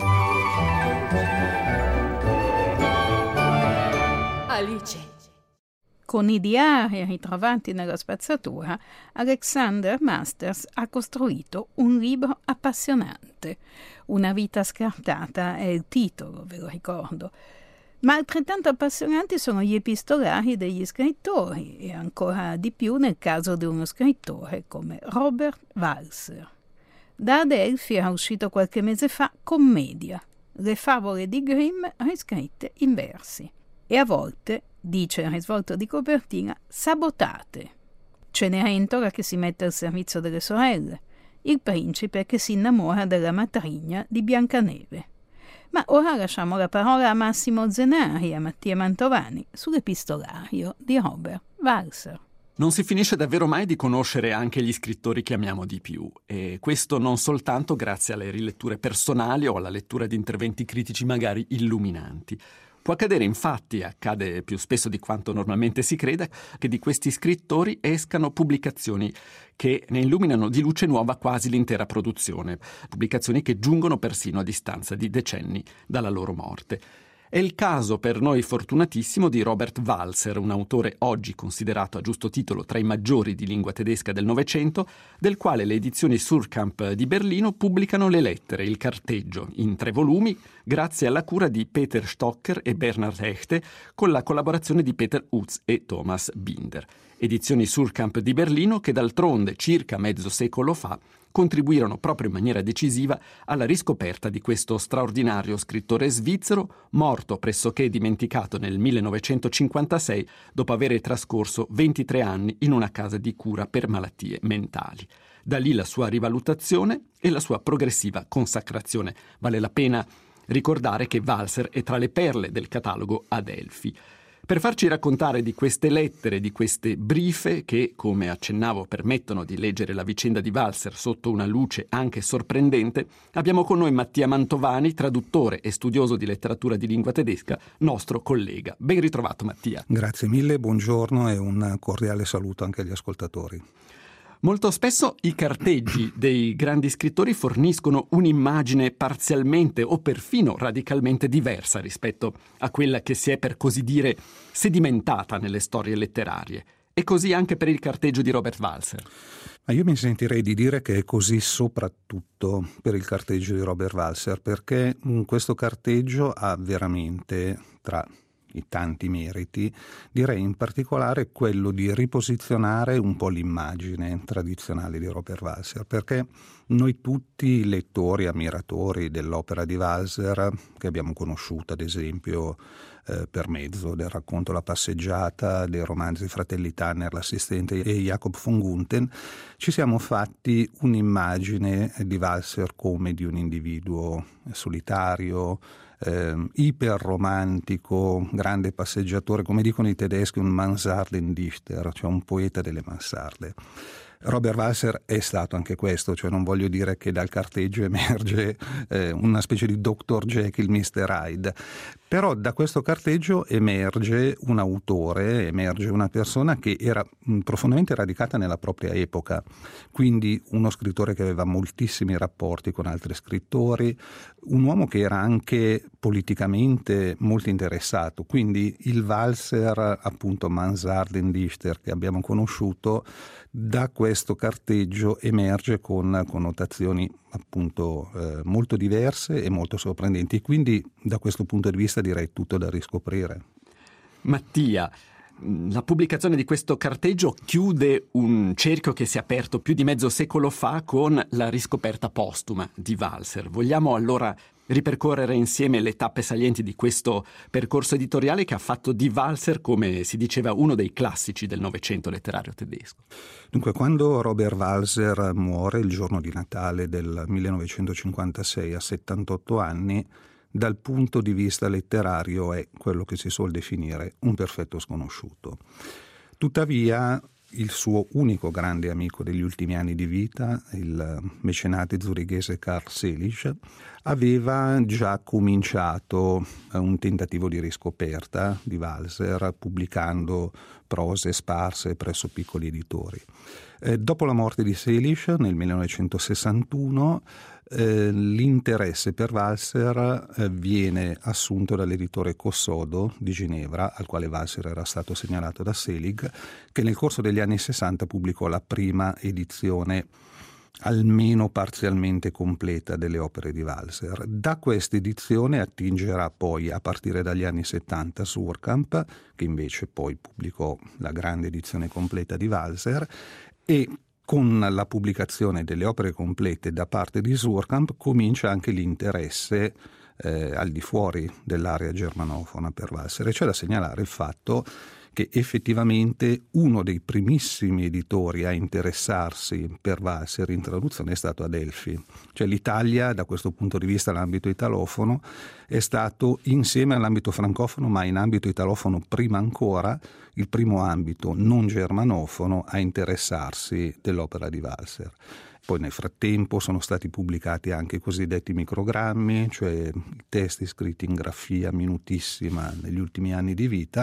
Alice. Con i diari ritrovati nella spazzatura, Alexander Masters ha costruito un libro appassionante. Una vita scartata è il titolo, ve lo ricordo. Ma altrettanto appassionanti sono gli epistolari degli scrittori, e ancora di più nel caso di uno scrittore come Robert Walser. Da Adelphi era uscito qualche mese fa Commedia, le favole di Grimm riscritte in versi. e a volte, dice il risvolto di copertina, sabotate. Cenerentola che si mette al servizio delle sorelle, il principe che si innamora della matrigna di Biancaneve. Ma ora lasciamo la parola a Massimo Zenari e a Mattia Mantovani sull'epistolario di Robert Walser. Non si finisce davvero mai di conoscere anche gli scrittori che amiamo di più, e questo non soltanto grazie alle riletture personali o alla lettura di interventi critici magari illuminanti. Può accadere infatti, accade più spesso di quanto normalmente si creda, che di questi scrittori escano pubblicazioni che ne illuminano di luce nuova quasi l'intera produzione, pubblicazioni che giungono persino a distanza di decenni dalla loro morte. È il caso, per noi fortunatissimo, di Robert Walser, un autore oggi considerato a giusto titolo tra i maggiori di lingua tedesca del Novecento, del quale le edizioni Suhrkamp di Berlino pubblicano le lettere, il carteggio, in tre volumi, grazie alla cura di Peter Stocker e Bernhard Hechte, con la collaborazione di Peter Utz e Thomas Binder. Edizioni Suhrkamp di Berlino che d'altronde, circa mezzo secolo fa, contribuirono proprio in maniera decisiva alla riscoperta di questo straordinario scrittore svizzero, morto pressoché dimenticato nel millenovecentocinquantasei dopo aver trascorso ventitré anni in una casa di cura per malattie mentali. Da lì la sua rivalutazione e la sua progressiva consacrazione. Vale la pena ricordare che Walser è tra le perle del catalogo Adelphi. Per farci raccontare di queste lettere, di queste brife che, come accennavo, permettono di leggere la vicenda di Walser sotto una luce anche sorprendente, abbiamo con noi Mattia Mantovani, traduttore e studioso di letteratura di lingua tedesca, nostro collega. Ben ritrovato, Mattia. Grazie mille, buongiorno e un cordiale saluto anche agli ascoltatori. Molto spesso i carteggi dei grandi scrittori forniscono un'immagine parzialmente o perfino radicalmente diversa rispetto a quella che si è, per così dire, sedimentata nelle storie letterarie. E così anche per il carteggio di Robert Walser. Ma io mi sentirei di dire che è così soprattutto per il carteggio di Robert Walser, perché questo carteggio ha veramente, tra i tanti meriti, direi in particolare quello di riposizionare un po' l'immagine tradizionale di Robert Walser, perché noi tutti lettori, ammiratori dell'opera di Walser, che abbiamo conosciuto ad esempio eh, per mezzo del racconto La passeggiata, dei romanzi Fratelli Tanner, L'assistente e Jacob von Gunthen, ci siamo fatti un'immagine di Walser come di un individuo solitario, Eh, iperromantico, grande passeggiatore, come dicono i tedeschi, un Mansardendichter, cioè un poeta delle mansarde. Robert Walser è stato anche questo, cioè non voglio dire che dal carteggio emerge eh, una specie di doctor Jekyll, mister Hyde, però da questo carteggio emerge un autore, emerge una persona che era mh, profondamente radicata nella propria epoca, quindi uno scrittore che aveva moltissimi rapporti con altri scrittori, un uomo che era anche politicamente molto interessato, quindi il Walser, appunto Mansardendichter che abbiamo conosciuto, da questo carteggio emerge con connotazioni appunto eh, molto diverse e molto sorprendenti, quindi da questo punto di vista direi tutto da riscoprire. Mattia, la pubblicazione di questo carteggio chiude un cerchio che si è aperto più di mezzo secolo fa con la riscoperta postuma di Walser. Vogliamo allora ripercorrere insieme le tappe salienti di questo percorso editoriale che ha fatto di Walser, come si diceva, uno dei classici del Novecento letterario tedesco. Dunque, quando Robert Walser muore il giorno di Natale del millenovecentocinquantasei a settantotto anni, dal punto di vista letterario è quello che si suol definire un perfetto sconosciuto. Tuttavia, il suo unico grande amico degli ultimi anni di vita, il mecenate zurighese Karl Selig, aveva già cominciato un tentativo di riscoperta di Walser, pubblicando prose sparse presso piccoli editori. Eh, dopo la morte di Selig nel millenovecentosessantuno, eh, l'interesse per Walser eh, viene assunto dall'editore Cossodo di Ginevra, al quale Walser era stato segnalato da Selig, che nel corso degli anni sessanta pubblicò la prima edizione almeno parzialmente completa delle opere di Walser. Da questa edizione attingerà poi, a partire dagli anni settanta, Suhrkamp, che invece poi pubblicò la grande edizione completa di Walser, e con la pubblicazione delle opere complete da parte di Suhrkamp comincia anche l'interesse eh, al di fuori dell'area germanofona per Walser. E c'è da segnalare il fatto che effettivamente uno dei primissimi editori a interessarsi per Walser in traduzione è stato Adelphi. Cioè l'Italia, da questo punto di vista, l'ambito italofono, è stato insieme all'ambito francofono, ma in ambito italofono prima ancora, il primo ambito non germanofono a interessarsi dell'opera di Walser. Poi nel frattempo sono stati pubblicati anche i cosiddetti microgrammi, cioè testi scritti in grafia minutissima negli ultimi anni di vita,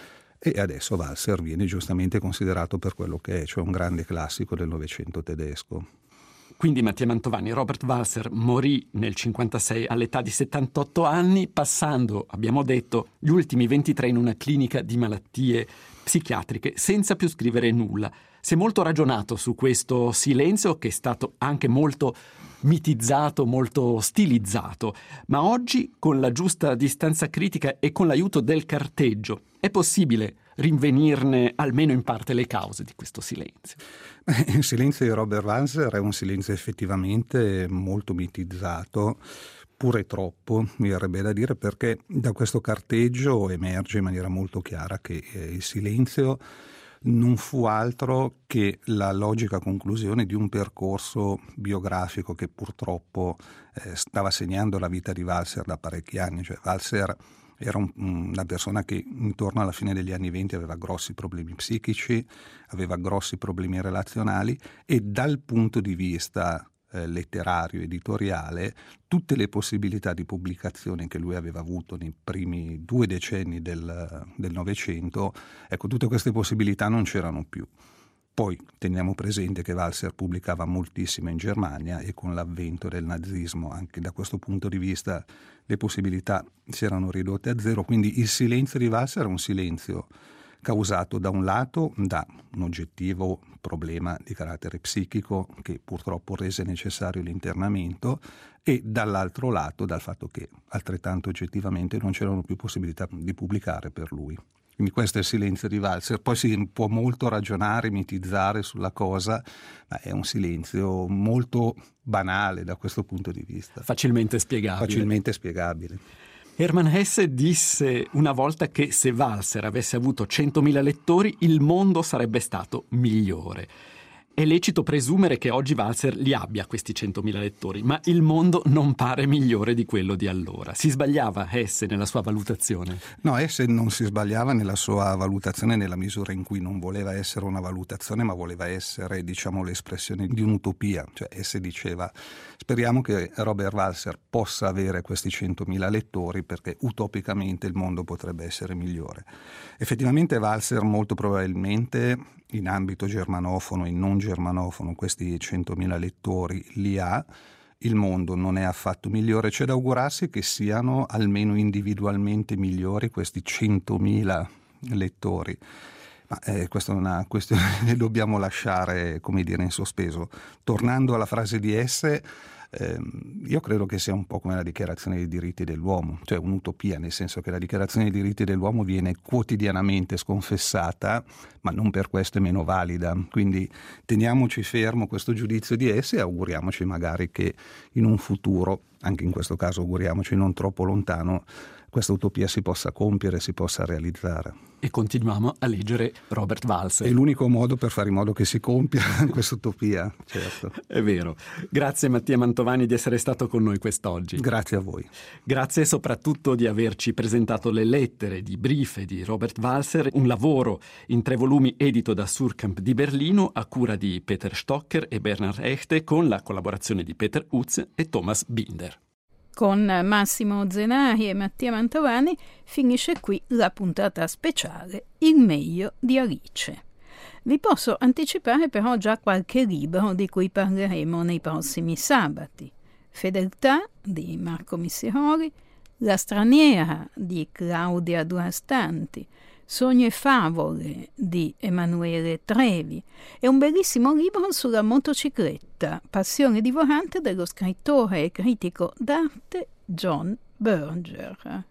e adesso Walser viene giustamente considerato per quello che è, cioè un grande classico del Novecento tedesco. Quindi Mattia Mantovani, Robert Walser morì nel cinquantasei all'età di settantotto anni, passando, abbiamo detto, gli ultimi ventitré in una clinica di malattie psichiatriche, senza più scrivere nulla. Si è molto ragionato su questo silenzio, che è stato anche molto mitizzato, molto stilizzato, ma oggi, con la giusta distanza critica e con l'aiuto del carteggio, è possibile rinvenirne almeno in parte le cause di questo silenzio? Il silenzio di Robert Walser è un silenzio effettivamente molto mitizzato, pure troppo, mi verrebbe da dire, perché da questo carteggio emerge in maniera molto chiara che eh, il silenzio non fu altro che la logica conclusione di un percorso biografico che purtroppo eh, stava segnando la vita di Walser da parecchi anni. Cioè Walser era un, una persona che intorno alla fine degli anni venti aveva grossi problemi psichici, aveva grossi problemi relazionali, e dal punto di vista eh, letterario, editoriale, tutte le possibilità di pubblicazione che lui aveva avuto nei primi due decenni del, del Novecento, ecco, tutte queste possibilità non c'erano più. Poi teniamo presente che Walser pubblicava moltissimo in Germania, e con l'avvento del nazismo anche da questo punto di vista le possibilità si erano ridotte a zero, quindi il silenzio di Walser era un silenzio causato da un lato da un oggettivo problema di carattere psichico che purtroppo rese necessario l'internamento, e dall'altro lato dal fatto che altrettanto oggettivamente non c'erano più possibilità di pubblicare per lui. Quindi questo è il silenzio di Walser. Poi si può molto ragionare, mitizzare sulla cosa, ma è un silenzio molto banale da questo punto di vista. Facilmente spiegabile. Facilmente spiegabile. Hermann Hesse disse una volta che se Walser avesse avuto centomila lettori il mondo sarebbe stato migliore. È lecito presumere che oggi Walser li abbia questi centomila lettori, ma il mondo non pare migliore di quello di allora. Si sbagliava Hesse nella sua valutazione? No, Hesse non si sbagliava nella sua valutazione nella misura in cui non voleva essere una valutazione, ma voleva essere, diciamo, l'espressione di un'utopia. Cioè Hesse diceva: speriamo che Robert Walser possa avere questi centomila lettori, perché utopicamente il mondo potrebbe essere migliore. Effettivamente Walser molto probabilmente in ambito germanofono e non germanofono questi centomila lettori li ha. Il mondo non è affatto migliore, c'è da augurarsi che siano almeno individualmente migliori questi centomila lettori. Ma eh, questa è una questione che dobbiamo lasciare, come dire, in sospeso. Tornando alla frase di Hesse, eh, io credo che sia un po' come la dichiarazione dei diritti dell'uomo, cioè un'utopia, nel senso che la dichiarazione dei diritti dell'uomo viene quotidianamente sconfessata, ma non per questo è meno valida. Quindi teniamoci fermo questo giudizio di Hesse e auguriamoci magari che in un futuro, anche in questo caso auguriamoci non troppo lontano, questa utopia si possa compiere, si possa realizzare. E continuiamo a leggere Robert Walser. È l'unico modo per fare in modo che si compia questa utopia, certo. È vero. Grazie Mattia Mantovani di essere stato con noi quest'oggi. Grazie a voi. Grazie soprattutto di averci presentato le lettere di Briefe di Robert Walser, un lavoro in tre volumi edito da Suhrkamp di Berlino a cura di Peter Stocker e Bernhard Echte, con la collaborazione di Peter Utz e Thomas Binder. Con Massimo Zenari e Mattia Mantovani finisce qui la puntata speciale Il meglio di Alice. Vi posso anticipare però già qualche libro di cui parleremo nei prossimi sabati. Fedeltà di Marco Missiroli, La straniera di Claudia Durastanti, Sogni e favole di Emanuele Trevi e un bellissimo libro sulla motocicletta, passione divorante dello scrittore e critico d'arte John Berger.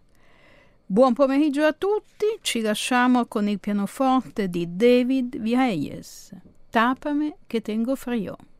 Buon pomeriggio a tutti, ci lasciamo con il pianoforte di David Vieyes, Tápame que tengo frío.